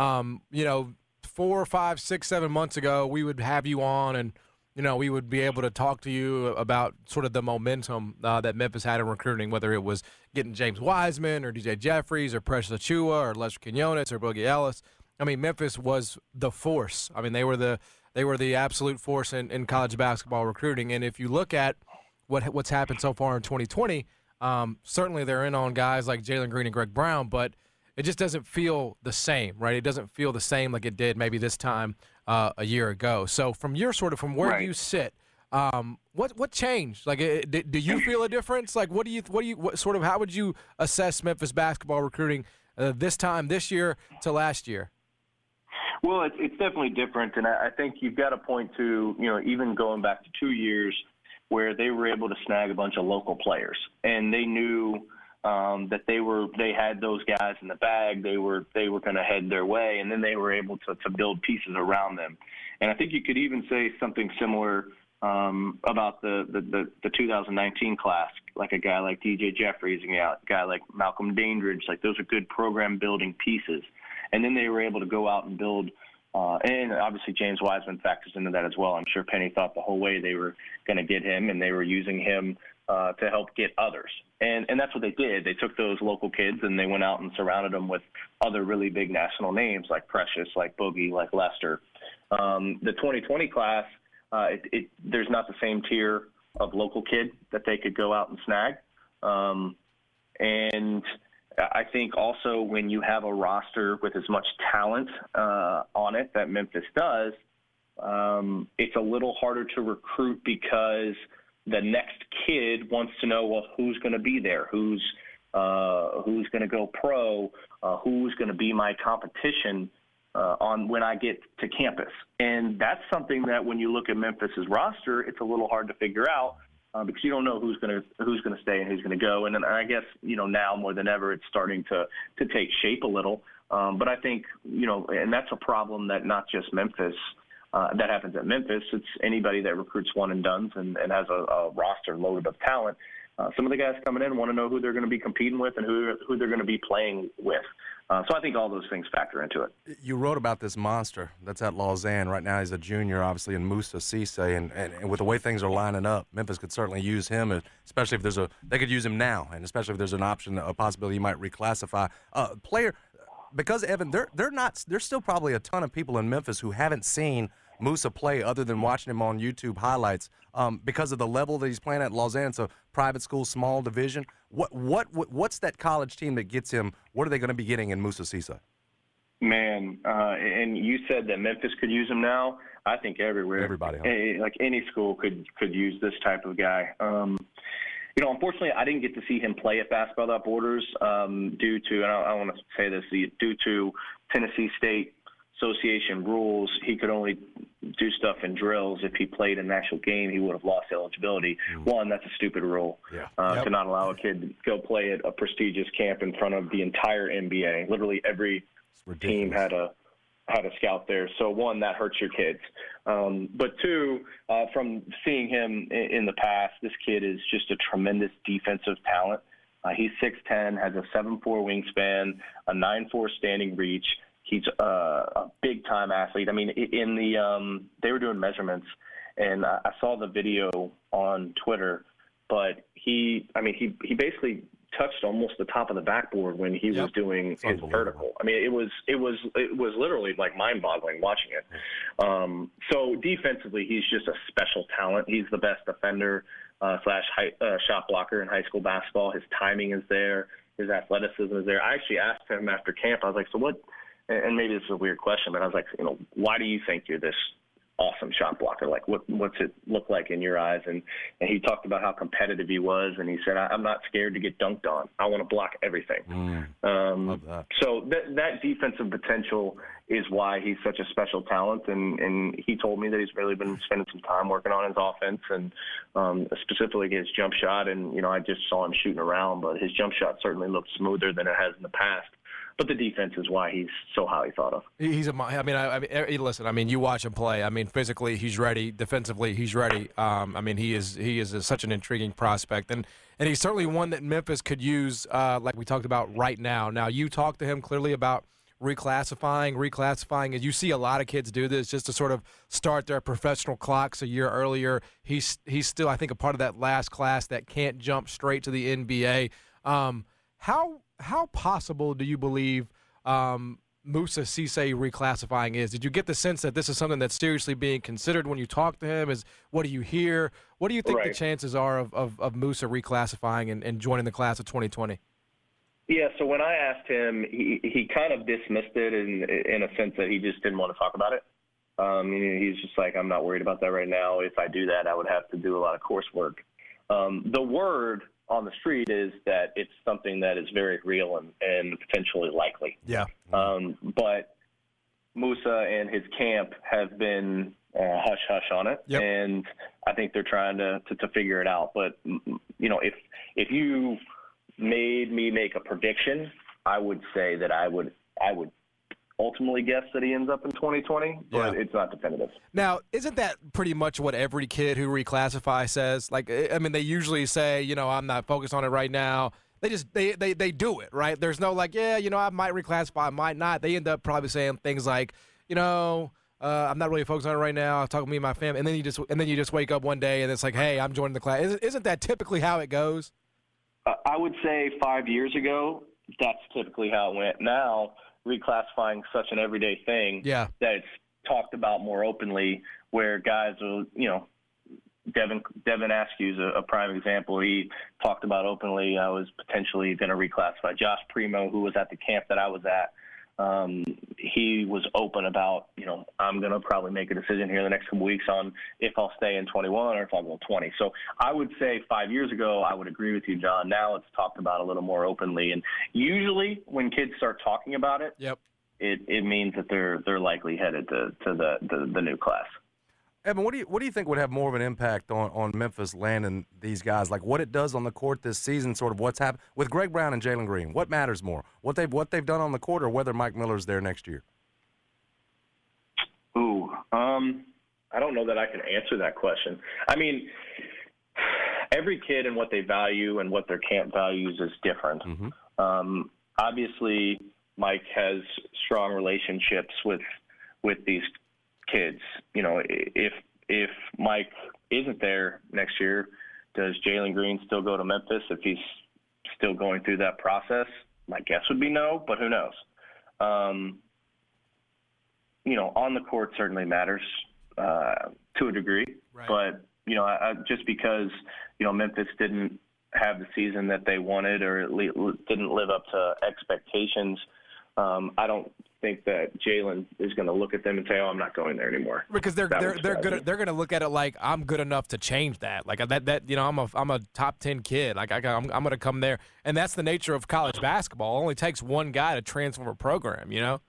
4, 5, 6, 7 months ago, we would have you on, and we would be able to talk to you about sort of the momentum that Memphis had in recruiting, whether it was getting James Wiseman or DJ Jeffries or Precious Achiuwa or Lester Quinones or Boogie Ellis. I mean, Memphis was the force. I mean, they were the absolute force in college basketball recruiting. And if you look at what's happened so far in 2020, certainly they're in on guys like Jalen Green and Greg Brown, but it just doesn't feel the same, right? It doesn't feel the same like it did maybe this time a year ago. So from where you sit, what changed? Like, do you feel a difference? Like, how would you assess Memphis basketball recruiting this year to last year? Well, it's definitely different, and I think you've got to point to, even going back to 2 years where they were able to snag a bunch of local players, and they knew that they had those guys in the bag. They were going to head their way, and then they were able to build pieces around them. And I think you could even say something similar about the 2019 class, like a guy like DJ Jeffries, a guy like Malcolm Dandridge. Like, those are good program building pieces. And then they were able to go out and build, and obviously James Wiseman factors into that as well. I'm sure Penny thought the whole way they were going to get him, and they were using him to help get others. And that's what they did. They took those local kids and they went out and surrounded them with other really big national names like Precious, like Boogie, like Lester. The 2020 class, there's not the same tier of local kid that they could go out and snag. And I think also when you have a roster with as much talent on it that Memphis does, it's a little harder to recruit because the next kid wants to know, well, who's going to be there? Who's going to go pro? Who's going to be my competition on when I get to campus? And that's something that when you look at Memphis's roster, it's a little hard to figure out. Because you don't know who's going to stay and who's going to go, and then I guess now more than ever it's starting to take shape a little. But I think and that's a problem that not just Memphis that happens at Memphis. It's anybody that recruits one and dones and has a roster loaded of talent. Some of the guys coming in want to know who they're going to be competing with and who they're going to be playing with. So I think all those things factor into it. You wrote about this monster that's at Lausanne. Right now he's a junior, obviously, in Moussa Cisse. And with the way things are lining up, Memphis could certainly use him, especially if they could use him now, and especially if there's an option, a possibility he might reclassify. Player, because, Evan, there's still probably a ton of people in Memphis who haven't seen Moussa play other than watching him on YouTube highlights because of the level that he's playing at Lausanne. It's a private school, small division. What's that college team that gets him? What are they going to be getting in Moussa Cisse? Man, and you said that Memphis could use him now. I think everybody, like any school could use this type of guy. Unfortunately, I didn't get to see him play at Basketball Without Borders due to, and I want to say this, due to Tennessee State Association rules. He could only do stuff in drills. If he played in an actual game, he would have lost eligibility. One, that's a stupid rule to not allow a kid to go play at a prestigious camp in front of the entire NBA. Literally every team had a scout there. So one, that hurts your kids. But two, from seeing him in the past, this kid is just a tremendous defensive talent. He's 6'10", has a 7'4" wingspan, a 9'4" standing reach. He's a big-time athlete. I mean, they were doing measurements, and I saw the video on Twitter, but he basically touched almost the top of the backboard when he was doing his vertical. I mean, it was literally like mind-boggling watching it. So defensively, he's just a special talent. He's the best defender / shot blocker in high school basketball. His timing is there. His athleticism is there. I actually asked him after camp, I was like, so what, and maybe this is a weird question, but I was like, why do you think you're this awesome shot blocker? Like, what's it look like in your eyes? And he talked about how competitive he was, and he said, I'm not scared to get dunked on. I want to block everything. Love that. So that defensive potential is why he's such a special talent, and he told me that he's really been spending some time working on his offense and specifically his jump shot. And, I just saw him shooting around, but his jump shot certainly looks smoother than it has in the past. But the defense is why he's so highly thought of. Listen. I mean, you watch him play. I mean, physically he's ready. Defensively he's ready. He is such an intriguing prospect, and he's certainly one that Memphis could use, like we talked about right now. Now, you talked to him clearly about reclassifying. As you see a lot of kids do this just to sort of start their professional clocks a year earlier. He's still, I think, a part of that last class that can't jump straight to the NBA. How possible do you believe Moussa Cisse reclassifying is? Did you get the sense that this is something that's seriously being considered when you talk to him? What do you hear? What do you think the chances are of Moussa reclassifying and joining the class of 2020? Yeah, so when I asked him, he kind of dismissed it in a sense that he just didn't want to talk about it. He's just like, I'm not worried about that right now. If I do that, I would have to do a lot of coursework. The word on the street is that it's something that is very real and potentially likely. Yeah. But Moussa and his camp have been hush-hush on it, and I think they're trying to figure it out. But, if you made me make a prediction, I would say that I would ultimately guess that he ends up in 2020, but it's not definitive. Now, isn't that pretty much what every kid who reclassifies says? Like, I mean, they usually say, I'm not focused on it right now. They just they do it, right? There's no like, I might reclassify, I might not. They end up probably saying things like, I'm not really focused on it right now. I'll talk to me and my family, and then you just wake up one day and it's like, hey, I'm joining the class. Isn't that typically how it goes? I would say 5 years ago, that's typically how it went. Now, reclassifying such an everyday thing that it's talked about more openly, where guys will, Devin Askew is a prime example. He talked about openly I was potentially going to reclassify. Josh Primo, who was at the camp that I was at, he was open about, I'm going to probably make a decision here in the next couple weeks on if I'll stay in 21 or if I'll go 20. So I would say 5 years ago, I would agree with you, John. Now it's talked about a little more openly. And usually when kids start talking about it, it means that they're likely headed to the new class. Evan, what do you think would have more of an impact on Memphis landing these guys? Like what it does on the court this season, sort of what's happened with Greg Brown and Jalen Green. What matters more, what they've done on the court, or whether Mike Miller's there next year? I don't know that I can answer that question. I mean, every kid and what they value and what their camp values is different. Obviously, Mike has strong relationships with these kids. If Mike isn't there next year, does Jalen Green still go to Memphis if he's still going through that process? My guess would be no, but who knows? On the court certainly matters to a degree, but just because Memphis didn't have the season that they wanted or didn't live up to expectations, I don't think that Jalen is going to look at them and say, "Oh, I'm not going there anymore." Because they're going to look at it like I'm good enough to change that. Like that I'm a top 10 kid. Like I'm going to come there, and that's the nature of college basketball. It only takes one guy to transform a program.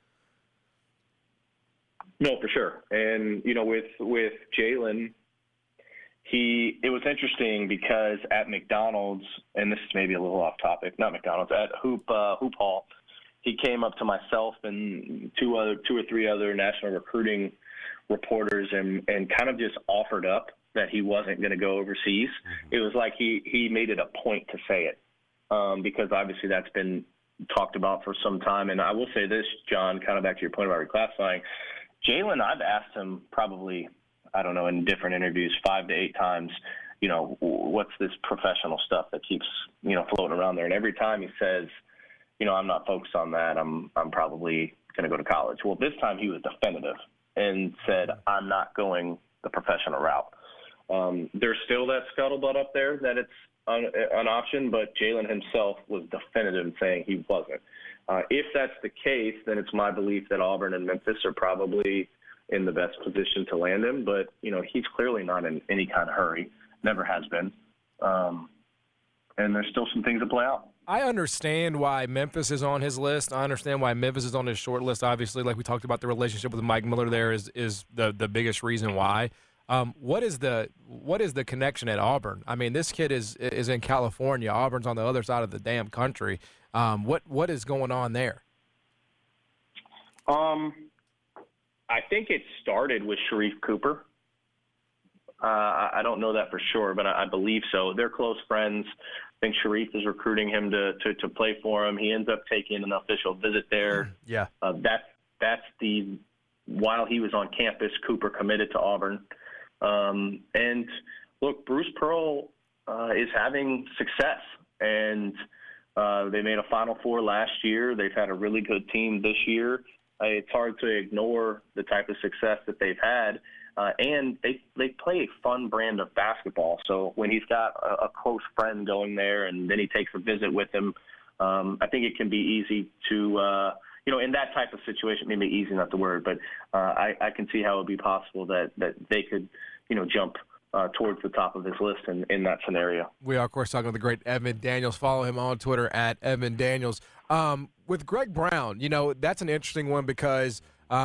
No, for sure. And with Jalen, it was interesting because at McDonald's, and this is maybe a little off topic, not McDonald's, at Hoop Hall, he came up to myself and two or three other national recruiting reporters and kind of just offered up that he wasn't going to go overseas. It was like he made it a point to say it because obviously that's been talked about for some time. And I will say this, John, kind of back to your point about reclassifying, Jalen, I've asked him probably, I don't know, in different interviews 5 to 8 times, what's this professional stuff that keeps, floating around there. And every time he says, I'm not focused on that. I'm probably going to go to college. Well, this time he was definitive and said, I'm not going the professional route. There's still that scuttlebutt up there that it's an option, but Jalen himself was definitive in saying he wasn't. If that's the case, then it's my belief that Auburn and Memphis are probably in the best position to land him. But, he's clearly not in any kind of hurry, never has been. And there's still some things to play out. I understand why Memphis is on his list. I understand why Memphis is on his short list. Obviously, like we talked about, the relationship with Mike Miller there is the biggest reason why. What is the connection at Auburn? I mean, this kid is in California. Auburn's on the other side of the damn country. What is going on there? I think it started with Sharif Cooper. I don't know that for sure, but I believe so. They're close friends. I think Sharif is recruiting him to play for him. He ends up taking an official visit there. Yeah. That's while he was on campus, Cooper committed to Auburn. And look, Bruce Pearl is having success, and they made a Final Four last year. They've had a really good team this year. It's hard to ignore the type of success that they've had. And they play a fun brand of basketball. So when he's got a close friend going there and then he takes a visit with him, I think it can be easy to, in that type of situation, maybe easy not the word, but I can see how it would be possible that they could, jump towards the top of his list in that scenario. We are, of course, talking to the great Evan Daniels. Follow him on Twitter at Evan Daniels. With Greg Brown, that's an interesting one because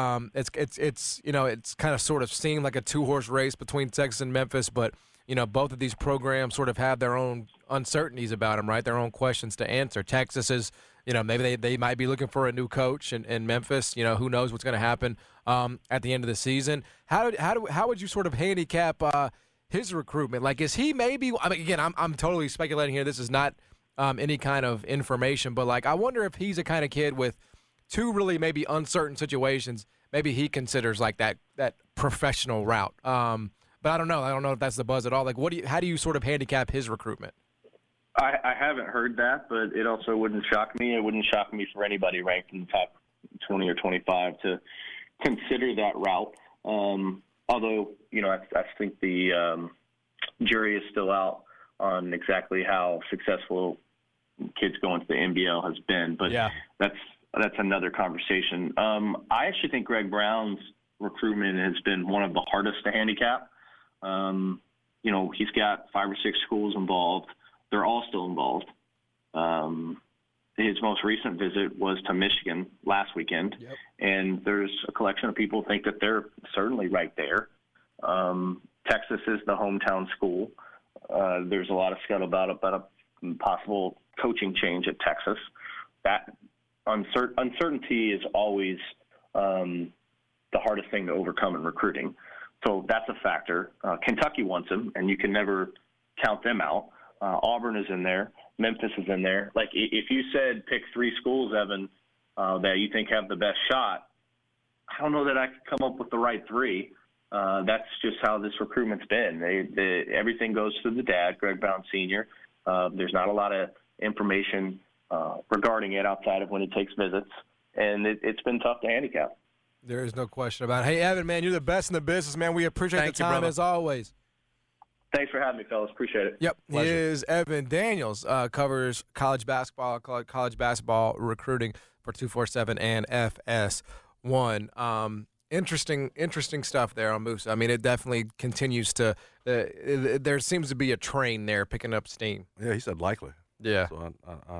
it's kind of sort of seemed like a 2-horse race between Texas and Memphis, but both of these programs sort of have their own uncertainties about them, right? Their own questions to answer. Texas is, maybe they might be looking for a new coach, and Memphis, who knows what's going to happen at the end of the season. How would you sort of handicap his recruitment? Like, is he maybe? I mean, again, I'm totally speculating here. This is not any kind of information, but like, I wonder if he's a kind of kid with two really maybe uncertain situations. Maybe he considers like that professional route. But I don't know. I don't know if that's the buzz at all. Like, how do you sort of handicap his recruitment? I haven't heard that, but it also wouldn't shock me. It wouldn't shock me for anybody ranked in the top 20 or 25 to consider that route. Although, I think the jury is still out on exactly how successful kids going to the NBL has been. But yeah, that's another conversation. I actually think Greg Brown's recruitment has been one of the hardest to handicap. He's got 5 or 6 schools involved. They're all still involved. His most recent visit was to Michigan last weekend, yep. And there's a collection of people who think that they're certainly right there. Texas is the hometown school. There's a lot of scuttlebutt about a possible coaching change at Texas. That uncertainty is always the hardest thing to overcome in recruiting. So that's a factor. Kentucky wants him, and you can never count them out. Auburn is in there. Memphis is in there. Like, if you said pick 3 schools, Evan, that you think have the best shot, I don't know that I could come up with the right 3. That's just how this recruitment's been. Everything goes through the dad, Greg Brown Sr. There's not a lot of information regarding it outside of when he takes visits, and it's been tough to handicap. There is no question about it. Hey, Evan, man, you're the best in the business, man. We appreciate the time as always. Thanks for having me, fellas. Appreciate it. Yep. He is Evan Daniels, covers college basketball recruiting for 247 and FS1. Interesting stuff there on Musa. I mean, it definitely continues to there seems to be a train there picking up steam. Yeah, he said likely. Yeah. So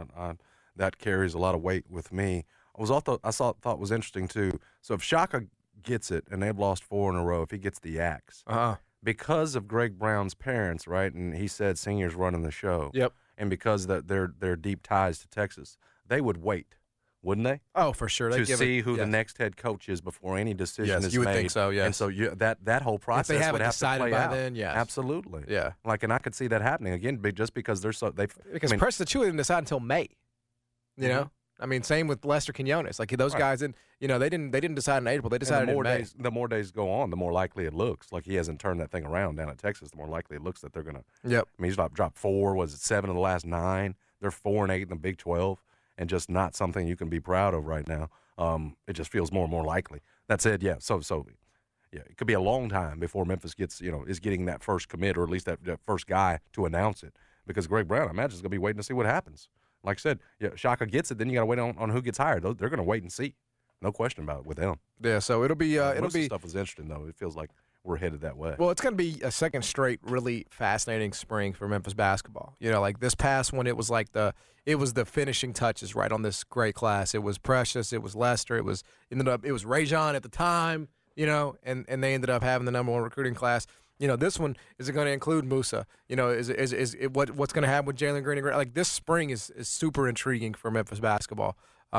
that carries a lot of weight with me. Thought was interesting too. So if Shaka gets it, and they've lost 4 in a row, if he gets the axe, because of Greg Brown's parents, right? And he said seniors running the show. Yep. And because their deep ties to Texas, they would wait, wouldn't they? Oh, for sure. To see who the next head coach is before any decision is made. Yes, you would think so, yes. And so that whole process if they haven't would have decided to play by out. then, yes. Absolutely. Yeah. And I could see that happening again, just because they're so because Preston Chew didn't decide until May. You know. I mean, same with Lester Quinones. Like those guys, they didn't decide in April. They decided in May. The more days go on, the more likely it looks like he hasn't turned that thing around down at Texas. The more likely it looks that they're gonna. Yep. I mean, he's dropped 4. Was it 7 of the last 9? They're 4-8 in the Big 12, and just not something you can be proud of right now. It just feels more and more likely. That said, yeah. So yeah, it could be a long time before Memphis is getting that first commit, or at least that first guy to announce it, because Greg Brown, I imagine, is gonna be waiting to see what happens. Like I said, Shaka gets it, then you got to wait on who gets hired. They're going to wait and see. No question about it with them. Yeah, so it'll be stuff was interesting though. It feels like we're headed that way. Well, it's going to be a second straight really fascinating spring for Memphis basketball. Like this past one, it was the finishing touches right on this great class. It was Precious, it was Lester, it was Rajon at the time, and they ended up having the number 1 recruiting class. This one, is it going to include Musa? Is it what's going to happen with Jalen Green? Like this spring is super intriguing for Memphis basketball,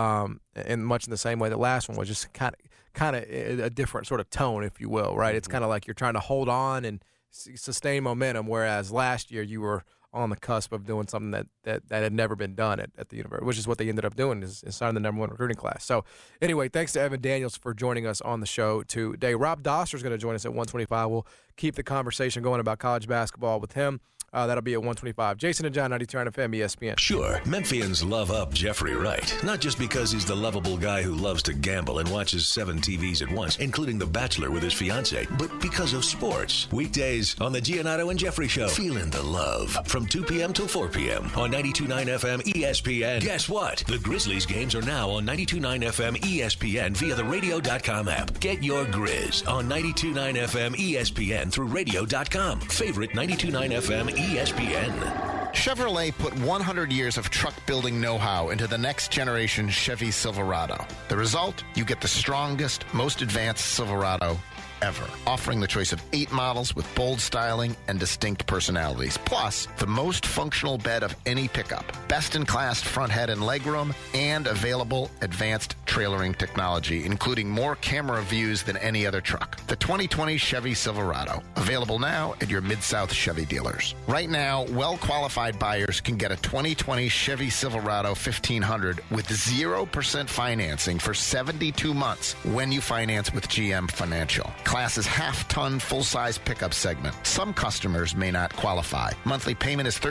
and much in the same way the last one was just kind of a different sort of tone, if you will, right? It's kind of like you're trying to hold on and sustain momentum, whereas last year you were on the cusp of doing something that had never been done at the university, which is what they ended up doing, is signing the number 1 recruiting class. So anyway, thanks to Evan Daniels for joining us on the show today. Rob Doster is going to join us at 1:25. We'll keep the conversation going about college basketball with him. That'll be at 1:25. Jason and John, 92.9 FM, ESPN. Sure, Memphians love up Jeffrey Wright, not just because he's the lovable guy who loves to gamble and watches 7 TVs at once, including The Bachelor with his fiancée, but because of sports. Weekdays on the Giannotto and Jeffrey Show. Feeling the love from 2 p.m. till 4 p.m. on 92.9 FM ESPN. Guess what? The Grizzlies games are now on 92.9 FM ESPN via the radio.com app. Get your Grizz on 92.9 FM ESPN through radio.com. Favorite 92.9 FM ESPN. Chevrolet put 100 years of truck building know-how into the next generation Chevy Silverado. The result? You get the strongest, most advanced Silverado ever, offering the choice of 8 models with bold styling and distinct personalities, plus the most functional bed of any pickup, best-in-class front head and legroom, and available advanced trailering technology, including more camera views than any other truck. The 2020 Chevy Silverado, available now at your Mid-South Chevy dealers. Right now, well-qualified buyers can get a 2020 Chevy Silverado 1500 with 0% financing for 72 months when you finance with GM Financial. Class's half-ton full-size pickup segment. Some customers may not qualify. Monthly payment is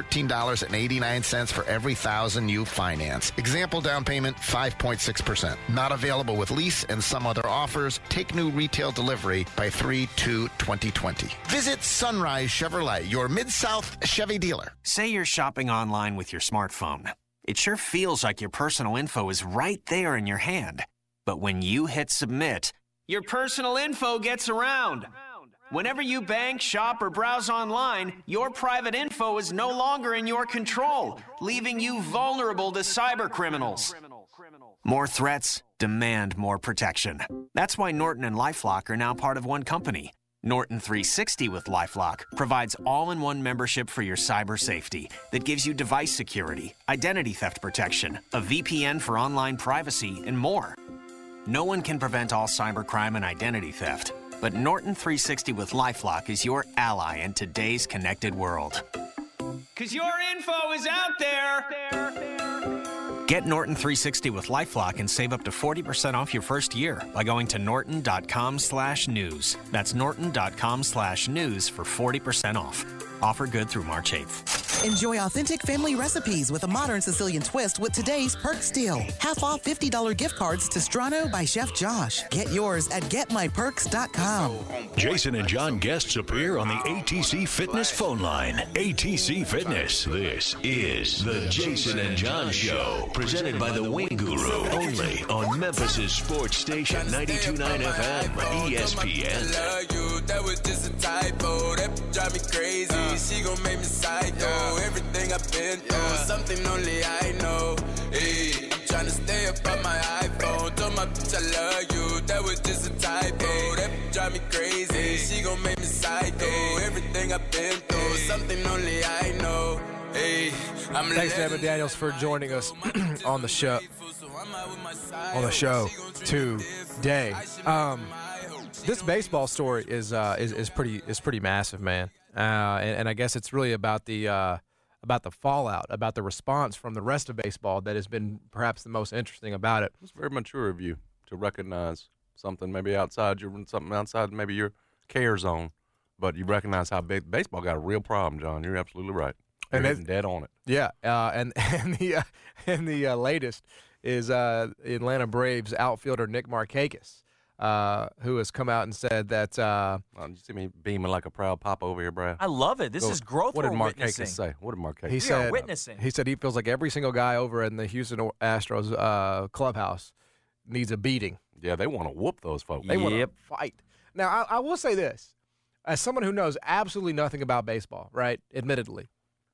$13.89 for every $1,000 you finance. Example down payment, 5.6%. Not available with lease and some other offers. Take new retail delivery by 3/2/2020. Visit Sunrise Chevrolet, your Mid-South Chevy dealer. Say you're shopping online with your smartphone. It sure feels like your personal info is right there in your hand. But when you hit submit, your personal info gets around. Whenever you bank, shop, or browse online, your private info is no longer in your control, leaving you vulnerable to cyber criminals. More threats demand more protection. That's why Norton and LifeLock are now part of one company. Norton 360 with LifeLock provides all-in-one membership for your cyber safety that gives you device security, identity theft protection, a VPN for online privacy, and more. No one can prevent all cybercrime and identity theft, but Norton 360 with LifeLock is your ally in today's connected world. 'Cause your info is out there! Get Norton 360 with LifeLock and save up to 40% off your first year by going to norton.com/news. That's norton.com/news for 40% off. Offer good through March 8th. Enjoy authentic family recipes with a modern Sicilian twist with today's Perks deal. Half off $50 gift cards to Strano by Chef Josh. Get yours at getmyperks.com. Jason and John guests appear on the ATC Fitness phone line. ATC Fitness. This is the Jason and John Show, presented by the Wing Guru, only on Memphis' sports station 92.9 FM, ESPN. That was just a typo. That drive me crazy. She gon' make me psycho. Everything I've been through, something only I know. Hey, I'm trying to stay up on my iPhone. Told my bitch I love you. That was just a typo. That drive me crazy. She gon' make me psycho. Everything I've been through, something only I know. Hey, Thanks to Evan Daniels for joining us on the show. Today. This baseball story is pretty massive, man. And I guess it's really about the fallout, about the response from the rest of baseball that has been perhaps the most interesting about it. It's very mature of you to recognize something maybe outside maybe your care zone, but you recognize how big baseball got a real problem, John. You're absolutely right. You're hitting dead on it. Yeah, and the latest is Atlanta Braves outfielder Nick Markakis, who has come out and said that. You see me beaming like a proud papa over here, Brad. I love it. This is growth. What did Markakis say? What did Markakis he say? said, witnessing. He said he feels like every single guy over in the Houston Astros clubhouse needs a beating. Yeah, they want to whoop those folks. They want to fight. Now, I will say this. As someone who knows absolutely nothing about baseball, right, admittedly,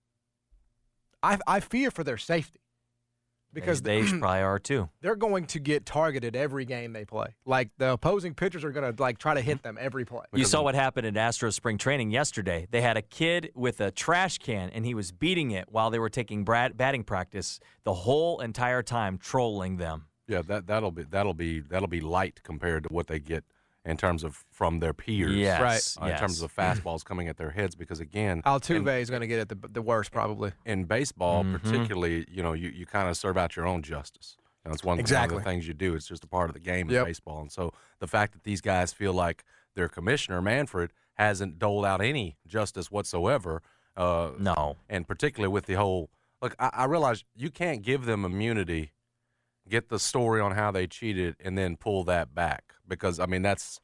I fear for their safety. Because they probably are too. They're going to get targeted every game they play. Like the opposing pitchers are going to try to hit them every play. You saw what happened at Astros spring training yesterday. They had a kid with a trash can, and he was beating it while they were taking batting practice the whole entire time, trolling them. Yeah, that'll be light compared to what they get in terms of from their peers. Yes, right. In terms of fastballs coming at their heads, because again, Altuve is going to get it the worst probably. In baseball, particularly, you kind of serve out your own justice. It's one of the things you do. It's just a part of the game in baseball. And so the fact that these guys feel like their commissioner, Manfred, hasn't doled out any justice whatsoever. No. And particularly with the whole – look, I realize you can't give them immunity, get the story on how they cheated, and then pull that back. Because, I mean, that's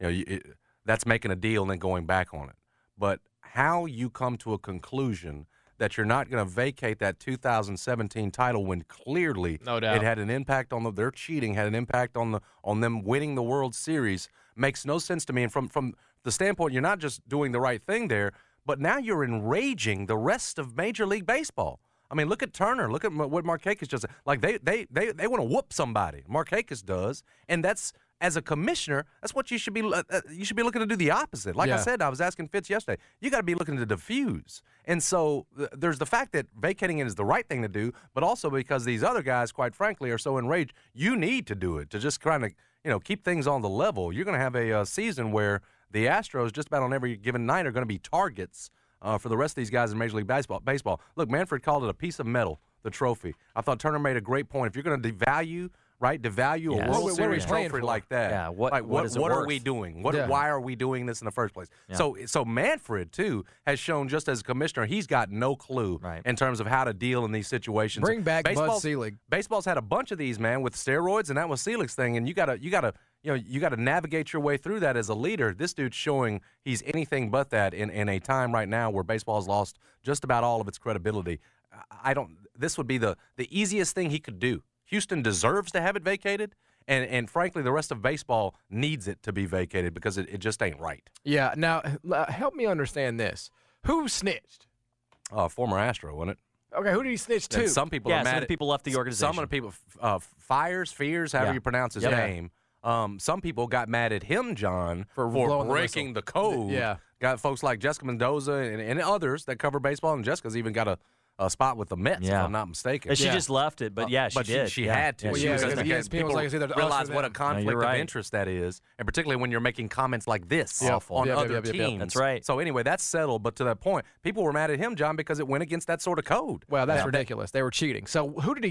that's making a deal and then going back on it. But how you come to a conclusion that you're not going to vacate that 2017 title when clearly no doubt it had an impact on their cheating, had an impact on them winning the World Series makes no sense to me. And from the standpoint, you're not just doing the right thing there, but now you're enraging the rest of Major League Baseball. I mean, look at Turner. Look at what Markakis just said. Like, they want to whoop somebody. Markakis does, and that's, as a commissioner, that's what you should be looking to do the opposite. Like I said, I was asking Fitz yesterday, you got to be looking to diffuse. And so there's the fact that vacating it is the right thing to do, but also because these other guys, quite frankly, are so enraged, you need to do it to just kind of keep things on the level. You're going to have a season where the Astros, just about on every given night, are going to be targets for the rest of these guys in Major League Baseball. Look, Manfred called it a piece of metal, the trophy. I thought Turner made a great point. If you're going to devalue a World Series trophy like that, yeah, what are we doing? Why are we doing this in the first place? Yeah. So Manfred, too, has shown just as a commissioner, he's got no clue in terms of how to deal in these situations. Bring back Bud Selig. Baseball's had a bunch of these, man, with steroids, and that was Selig's thing, and you got to navigate your way through that as a leader. This dude's showing he's anything but that in a time right now where baseball has lost just about all of its credibility. This would be the easiest thing he could do. Houston deserves to have it vacated, and frankly, the rest of baseball needs it to be vacated because it just ain't right. Yeah. Now, help me understand this. Who snitched? Former Astro, wasn't it? Okay, who did he snitch to? And some people are mad. Some of the people left the organization. Some of the people, Fears, however you pronounce his name. Some people got mad at him, John, for breaking the code. Yeah. Got folks like Jessica Mendoza and others that cover baseball, and Jessica's even got a spot with the Mets, if I'm not mistaken. She just left it, but she did. She had to. People realize what a conflict of interest that is, and particularly when you're making comments like this on other teams. That's right. So anyway, that's settled, but to that point, people were mad at him, John, because it went against that sort of code. Well, that's ridiculous. They were cheating. So who did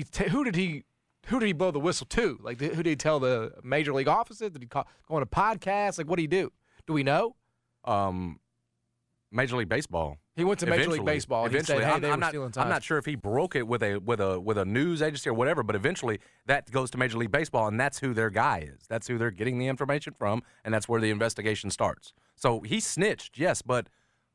he blow the whistle to? Like, who did he tell the major league offices? Did he go on a podcast? Like, what did he do? Do we know? Major League Baseball He went to Major League Baseball. And Eventually, he said, hey, I'm not sure if he broke it with a news agency or whatever, but eventually that goes to Major League Baseball, and that's who their guy is. That's who they're getting the information from, and that's where the investigation starts. So he snitched, yes, but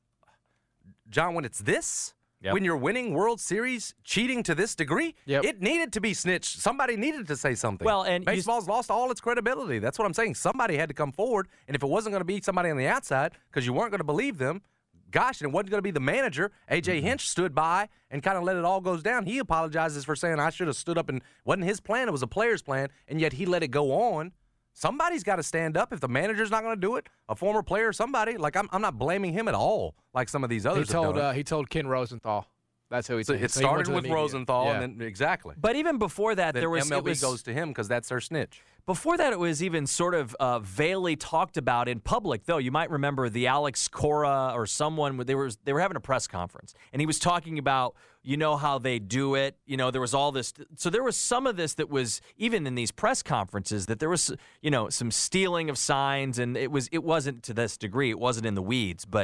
John, when it's this. Yep. When you're winning World Series, cheating to this degree, it needed to be snitched. Somebody needed to say something. Well, and baseball's lost all its credibility. That's what I'm saying. Somebody had to come forward, and if it wasn't going to be somebody on the outside because you weren't going to believe them, gosh, and it wasn't going to be the manager. A.J. Hinch stood by and kind of let it all go down. He apologizes for saying I should have stood up, and wasn't his plan. It was a player's plan, and yet he let it go on. Somebody's got to stand up. If the manager's not going to do it, a former player, somebody. Like I'm not blaming him at all. Like some of these others. He told Ken Rosenthal. That's who he told. It started with Rosenthal, and then exactly. But even before that, then MLB goes to him because that's their snitch. Before that, it was even sort of vaguely talked about in public, though. You might remember the Alex Cora or someone. They were having a press conference, and he was talking about, how they do it. There was all this. So there was some of this that was even in these press conferences that there was, some stealing of signs, and it wasn't to this degree. It wasn't in the weeds, but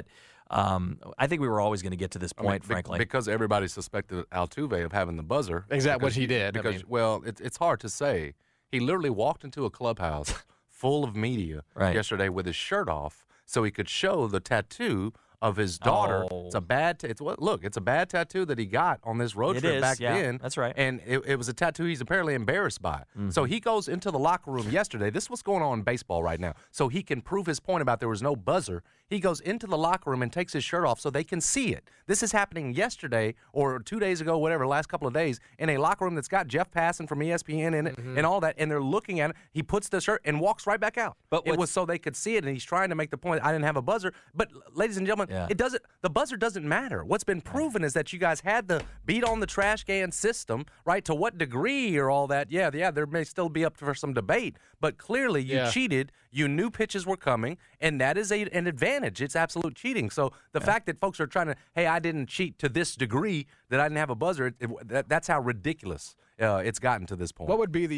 I think we were always going to get to this point, frankly, because everybody suspected Altuve of having the buzzer. Exactly what he did. Because it's hard to say. He literally walked into a clubhouse full of media yesterday with his shirt off so he could show the tattoo of his daughter. Oh. It's a bad it's a bad tattoo that he got on this road trip back then. That's right. And it was a tattoo he's apparently embarrassed by. Mm-hmm. So he goes into the locker room yesterday. This is what's going on in baseball right now. So he can prove his point about there was no buzzer. He goes into the locker room and takes his shirt off so they can see it. This is happening yesterday or 2 days ago, whatever, last couple of days, in a locker room that's got Jeff Passan from ESPN in it and all that, and they're looking at it. He puts the shirt and walks right back out. But it was so they could see it, and he's trying to make the point, I didn't have a buzzer. But, ladies and gentlemen, the buzzer doesn't matter. What's been proven is that you guys had the beat on the trash can system, right? To what degree or all that? Yeah, there may still be up for some debate, but clearly you cheated. You knew pitches were coming, and that is an advantage. It's absolute cheating. So the fact that folks are trying to, hey, I didn't cheat to this degree that I didn't have a buzzer, that's how ridiculous it's gotten to this point. What would be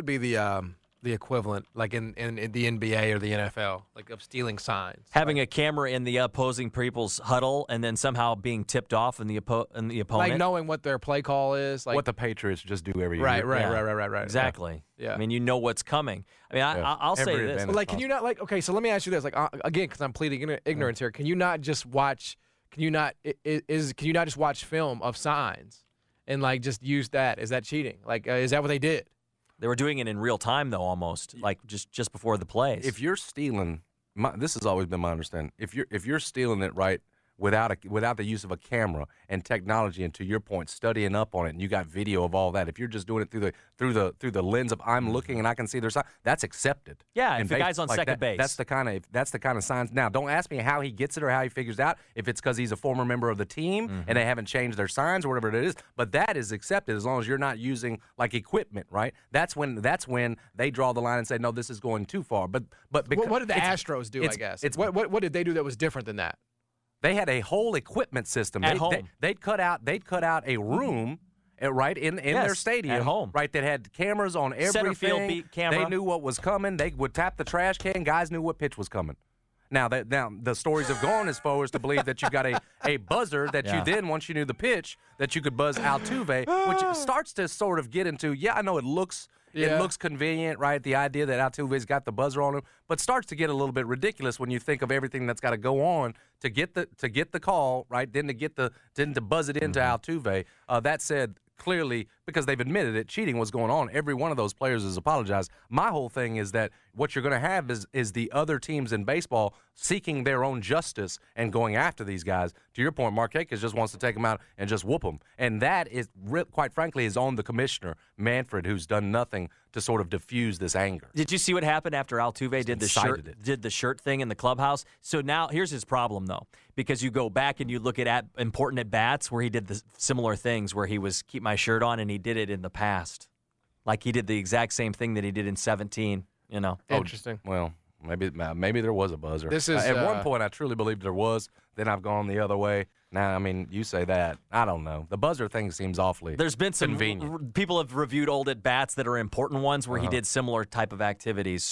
the equivalent, like in the NBA or the NFL, like of stealing signs? Having a camera in the opposing people's huddle and then somehow being tipped off in the opponent. Like knowing what their play call is. Like what the Patriots just do every year. Right. Exactly. Yeah. I mean, you know what's coming. I mean, I'll say this. Like, can you not, like, okay, so let me ask you this. Like, again, because I'm pleading ignorance here. Can you not just watch, can you not just watch film of signs and, like, just use that? Is that cheating? Like, is that what they did? They were doing it in real time, though, almost, like just before the plays. If you're stealing, this has always been my understanding. If you're stealing it right without the use of a camera and technology, and to your point, studying up on it, and you got video of all that. If you're just doing it through the lens of I'm looking and I can see their sign, that's accepted. Yeah, if the guy's on second base, that's the kind of signs. Now, don't ask me how he gets it or how he figures out. If it's because he's a former member of the team and they haven't changed their signs or whatever it is, but that is accepted as long as you're not using like equipment, right? That's when they draw the line and say, no, this is going too far. But what did the Astros do? I guess what did they do that was different than that? They had a whole equipment system. At home. They'd cut out a room right in their stadium. At home. Right, that had cameras on everything. Center field beat camera. They knew what was coming. They would tap the trash can. Guys knew what pitch was coming. Now the stories have gone as far as to believe that you got a buzzer that you then, once you knew the pitch, that you could buzz Altuve, which starts to sort of get into, I know it looks convenient, right? The idea that Altuve's got the buzzer on him, but starts to get a little bit ridiculous when you think of everything that's got to go on to get the call, right? Then to buzz it into Altuve. That said, clearly, because they've admitted it, cheating was going on. Every one of those players has apologized. My whole thing is that what you're going to have is the other teams in baseball seeking their own justice and going after these guys. To your point, Markakis just wants to take them out and just whoop them. And that is, quite frankly, is on the commissioner, Manfred, who's done nothing to sort of diffuse this anger. Did you see what happened after Altuve did the shirt thing in the clubhouse? So now here's his problem, though, because you go back and you look at important at-bats where he did the similar things, where he was keep my shirt on, and he did it in the past. Like he did the exact same thing that he did in 2017, Interesting. Well, maybe there was a buzzer. This is at one point I truly believed there was. Then I've gone the other way. Now, I mean, you say that. I don't know. The buzzer thing seems awfully There's been some convenient. People have reviewed old at-bats that are important ones where he did similar type of activities. So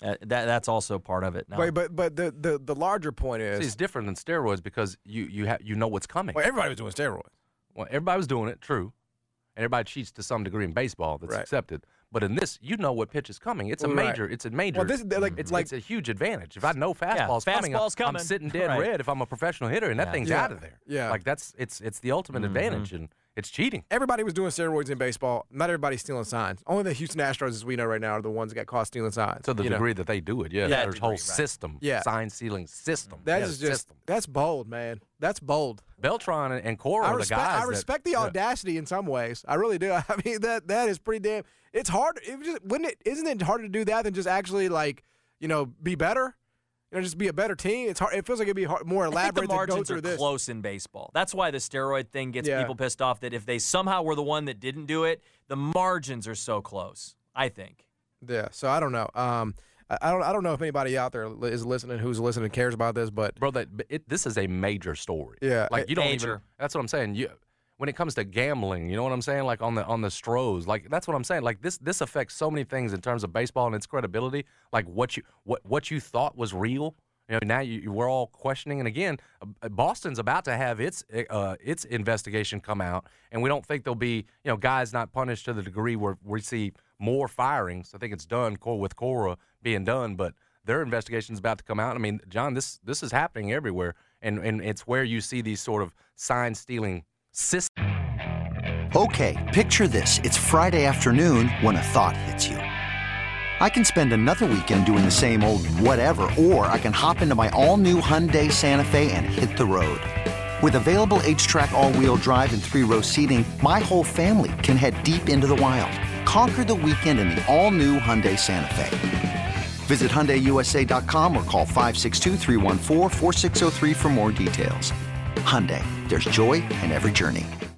That's also part of it. Now. Wait, but the larger point is, it's different than steroids because you know what's coming. Well, everybody was doing steroids. Well, everybody was doing it, true. Everybody cheats to some degree in baseball. That's accepted. But in this, you know what pitch is coming. It's a major. It's a major. Well, it's a huge advantage. If I know fastball's coming, I'm sitting dead red if I'm a professional hitter, and that thing's out of there. Yeah, like it's the ultimate advantage, and it's cheating. Everybody was doing steroids in baseball. Not everybody's stealing signs. Only the Houston Astros, as we know right now, are the ones that got caught stealing signs. To the degree that they do it, there's a whole system, sign stealing system. That's bold, man. That's bold. Beltran and Cora are the guys. I respect the audacity in some ways. I really do. I mean, that is pretty damn. It's hard. Isn't it harder to do that than just actually be better? Just be a better team. It's hard. It feels like it'd be more elaborate the to go through this. Margins are close in baseball. That's why the steroid thing gets people pissed off. That if they somehow were the one that didn't do it, the margins are so close. I think. Yeah. So I don't know. I don't know if anybody out there is listening who's listening cares about this, but bro, this is a major story. Yeah. Like you don't even. That's what I'm saying. When it comes to gambling, you know what I'm saying? Like on the Stros, like that's what I'm saying. Like this affects so many things in terms of baseball and its credibility. Like what you thought was real, now we're all questioning. And again, Boston's about to have its investigation come out, and we don't think there'll be guys not punished to the degree where we see more firings. I think it's done with Cora being done, but their investigation's about to come out. I mean, John, this is happening everywhere, and it's where you see these sort of sign stealing. Okay, picture this. It's Friday afternoon when a thought hits you. I can spend another weekend doing the same old whatever, or I can hop into my all-new Hyundai Santa Fe and hit the road. With available H-Track all-wheel drive and 3-row seating, my whole family can head deep into the wild. Conquer the weekend in the all-new Hyundai Santa Fe. Visit HyundaiUSA.com or call 562-314-4603 for more details. Hyundai, there's joy in every journey.